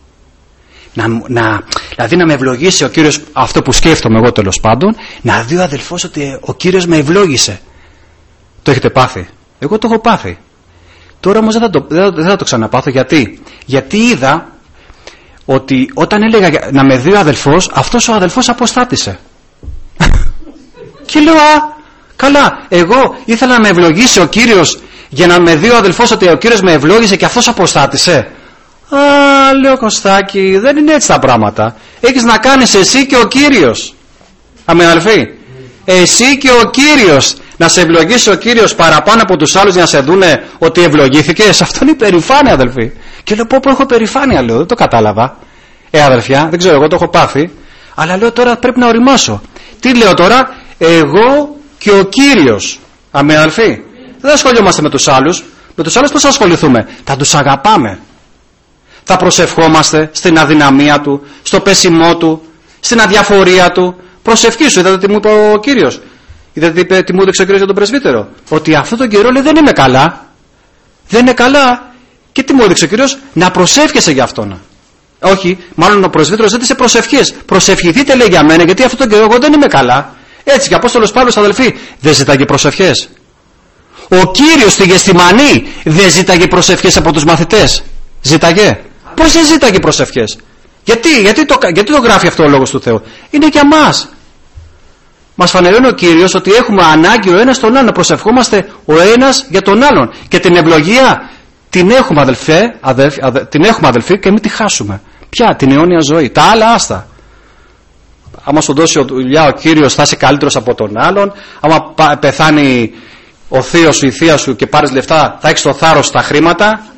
Δηλαδή να με ευλογήσει ο Κύριος, αυτό που σκέφτομαι εγώ τέλος πάντων, να δει ο αδελφός ότι ο Κύριος με ευλόγησε. Το έχετε πάθει? Εγώ το έχω πάθει. Τώρα όμως δεν θα το ξαναπάθω. Γιατί είδα ότι όταν έλεγα να με δει ο αδελφός, αυτός ο αδελφός αποστάτησε. Και λέω, καλά, εγώ ήθελα να με ευλογήσει ο Κύριος για να με δει ο αδελφός ότι ο Κύριος με ευλόγησε και αυτός αποστάτησε. Λέω, Κωστάκη, δεν είναι έτσι τα πράγματα. Έχεις να κάνεις εσύ και ο Κύριος. Αμήν, αδελφοί. Εσύ και ο Κύριος. Να σε ευλογήσει ο Κύριος παραπάνω από τους άλλους για να σε δούνε ότι ευλογήθηκες. Αυτό είναι υπερηφάνεια, αδελφοί. Και λέω, πω έχω υπερηφάνεια, λέω, δεν το κατάλαβα. Αδελφιά, δεν ξέρω, εγώ το έχω πάθει. Αλλά λέω, τώρα πρέπει να οριμάσω. Τι λέω τώρα? Εγώ και ο Κύριος. Αμήν, αδελφοί. Δεν ασχολιόμαστε με τους άλλους. Με τους άλλους πώς θα ασχοληθούμε? Θα τους αγαπάμε. Θα προσευχόμαστε στην αδυναμία του, στο πέσιμό του, στην αδιαφορία του. Προσευχή σου. Είδατε τι μου είπε ο Κύριος? Είδατε τι μου έδειξε ο Κύριος για τον πρεσβύτερο? Ότι αυτόν τον καιρό λέει δεν είμαι καλά. Δεν είναι καλά. Και τι μου έδειξε ο Κύριος? Να προσεύχεσαι για αυτόν. Όχι, μάλλον ο πρεσβύτερος ζήτησε προσευχές. Προσευχηθείτε, λέει, για μένα, γιατί αυτόν τον καιρό εγώ δεν είμαι καλά. Έτσι, και ο Απόστολος Παύλος, αδελφοί, δεν ζητάγε προσευχές? Ο Κύριος στη Γεστημανή δεν ζήταγε προσευχές από τους μαθητές? Ζήταγε? Πώς δεν ζήταγε προσευχές? Γιατί το γράφει αυτό ο Λόγος του Θεού? Είναι για μας. Μας φανερώνει ο Κύριος ότι έχουμε ανάγκη ο ένας τον άλλον, να προσευχόμαστε ο ένας για τον άλλον. Και την ευλογία την έχουμε, αδελφοί, και μην τη χάσουμε. Ποια? Την αιώνια ζωή. Τα άλλα άστα. Άμα σου δώσει δουλειά ο Κύριος, θα είσαι καλύτερος από τον άλλον. Άμα πεθάνει ο θείος σου, η θεία σου και πάρεις λεφτά, θα έχεις το θάρρος στα χρήματα.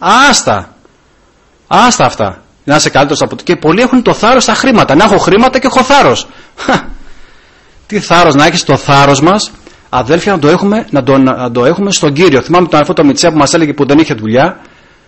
Άστα αυτά. Να είσαι καλύτερος από... Και πολλοί έχουν το θάρρος στα χρήματα. Να έχω χρήματα και έχω θάρρος. Τι θάρρος? Να έχεις το θάρρος μας, αδέλφια, να το έχουμε στον Κύριο. Θυμάμαι τον αδελφό το Μητσέα που μας έλεγε που δεν είχε δουλειά.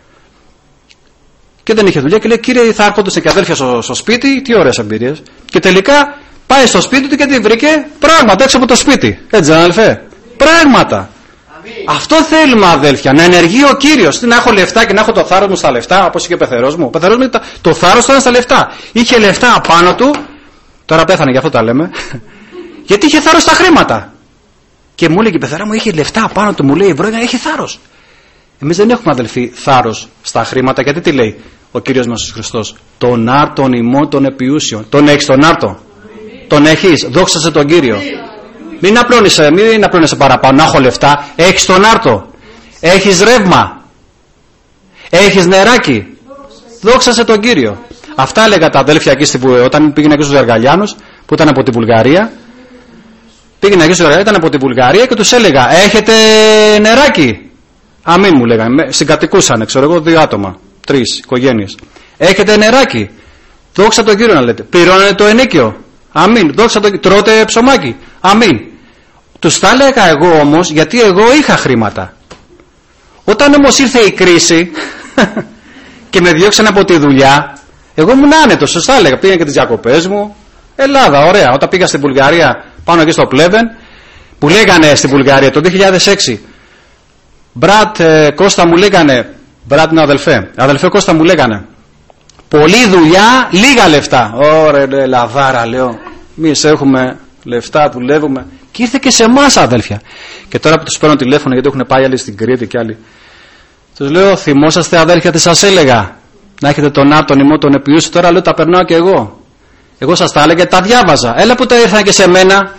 Και δεν είχε δουλειά και λέει, Κύριε, θα έρχονται και αδέλφια στο σπίτι. Τι ωραίες εμπειρίες. Και τελικά πάει στο σπίτι του και τι βρήκε? Πράγματα έξω από το σπίτι. Έτσι, αδελφέ. Πράγματα. Αυτό θέλουμε, αδέλφια, να ενεργεί ο Κύριος. Τι, να έχω λεφτά και να έχω το θάρρος μου στα λεφτά, όπως είχε ο πεθερός μου. Ο πεθερός μου το θάρρος ήταν στα λεφτά. Είχε λεφτά απάνω του. Τώρα πέθανε, γι' αυτό τα λέμε. Γιατί είχε θάρρος στα χρήματα. Και μου λέει και η πεθερά μου, είχε λεφτά απάνω του, μου λέει, βρόντια, έχει θάρρος. Εμείς δεν έχουμε, αδελφοί, θάρρος στα χρήματα. Γιατί τι λέει ο Κύριος μας ο Χριστός? Τον άρτον ημών των επιούσιων. Τον έχεις τον άρτο? Τον έχεις? Δόξασε τον Κύριο. Μην απλώνεσαι παραπάνω. Να έχω λεφτά. Έχεις τον άρτο? Έχεις ρεύμα? Έχεις νεράκι? Δόξασε τον Κύριο. Αυτά έλεγα τα αδέλφια εκεί όταν πήγαινα και στους Γαργαλιάνους που ήταν από τη Βουλγαρία. Πήγαινα εκεί στους Γαργαλιάνους, ήταν από τη Βουλγαρία και τους έλεγα, έχετε νεράκι? Αμήν, μου λέγανε. Συγκατοικούσαν, ξέρω εγώ, 2 άτομα, 3 οικογένειες. Έχετε νεράκι? Δόξα τον Κύριο, να λέτε. Πληρώνετε το ενίκιο? Αμήν. Δόξα τον Κύριο. Τρώτε ψωμάκι? Αμήν. Τους τα έλεγα εγώ όμως γιατί εγώ είχα χρήματα. Όταν όμως ήρθε η κρίση και με διώξαν από τη δουλειά, εγώ ήμουν άνετος. Σωστά έλεγα. Πήγα και τις διακοπές μου. Ελλάδα, ωραία. Όταν πήγα στην Βουλγαρία, πάνω εκεί στο Πλέβεν, που λέγανε στην Βουλγαρία το 2006, Μπρατ Κώστα μου λέγανε, Μπρατ είναι αδελφέ Κώστα μου λέγανε, πολλή δουλειά, λίγα λεφτά. Ωραία, λαδάρα, λέω. Εμείς έχουμε λεφτά, δουλεύουμε. Και ήρθε και σε εμάς, αδέλφια. Και τώρα που τους παίρνω τηλέφωνο, γιατί έχουν πάει άλλοι στην Κρήτη και άλλοι, τους λέω, θυμόσαστε, αδέλφια, τι σας έλεγα? Να έχετε τον άρτον ημών τον επιούσιο. Τώρα λέω, τα περνάω και εγώ. Εγώ σας τα έλεγα, τα διάβαζα. Έλα που τα ήρθαν και σε μένα.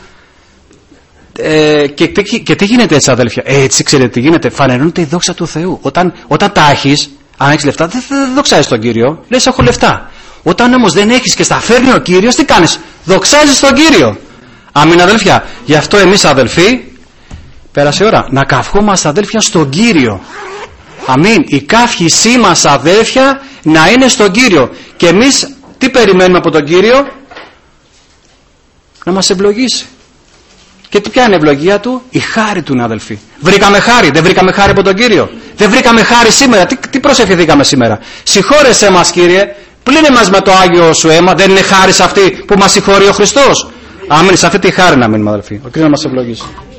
Και τι γίνεται έτσι, αδέλφια? Έτσι, ξέρετε τι γίνεται? Φανερώνεται η δόξα του Θεού. Όταν τα έχεις, αν έχεις λεφτά, δεν δοξάζεις τον Κύριο. Λες, έχω λεφτά. Όταν όμως δεν έχεις και στα φέρνει ο Κύριος, τι κάνεις? Δοξάζεις τον Κύριο. Αμήν, αδέλφια. Γι' αυτό εμείς, αδελφοί, πέρασε η ώρα να καυχόμαστε, αδέλφια, στον Κύριο. Αμήν. Η καύχησή μας, αδέλφια, να είναι στον Κύριο. Και εμείς τι περιμένουμε από τον Κύριο? Να μας ευλογήσει. Και ποια είναι η ευλογία του? Η χάρη του, αδελφοί. Βρήκαμε χάρη? Δεν βρήκαμε χάρη από τον Κύριο? Δεν βρήκαμε χάρη σήμερα? Τι προσευχηθήκαμε σήμερα? Συγχώρεσέ μας, Κύριε, Πλύνε μας με το Άγιο σου αίμα. Δεν είναι χάρη αυτή που μας συγχωρεί ο Χριστός? Αμήν. Σε αυτή τη χάρη να μείνουμε, αδελφοί. Ο Κύριος να μας ευλογήσει.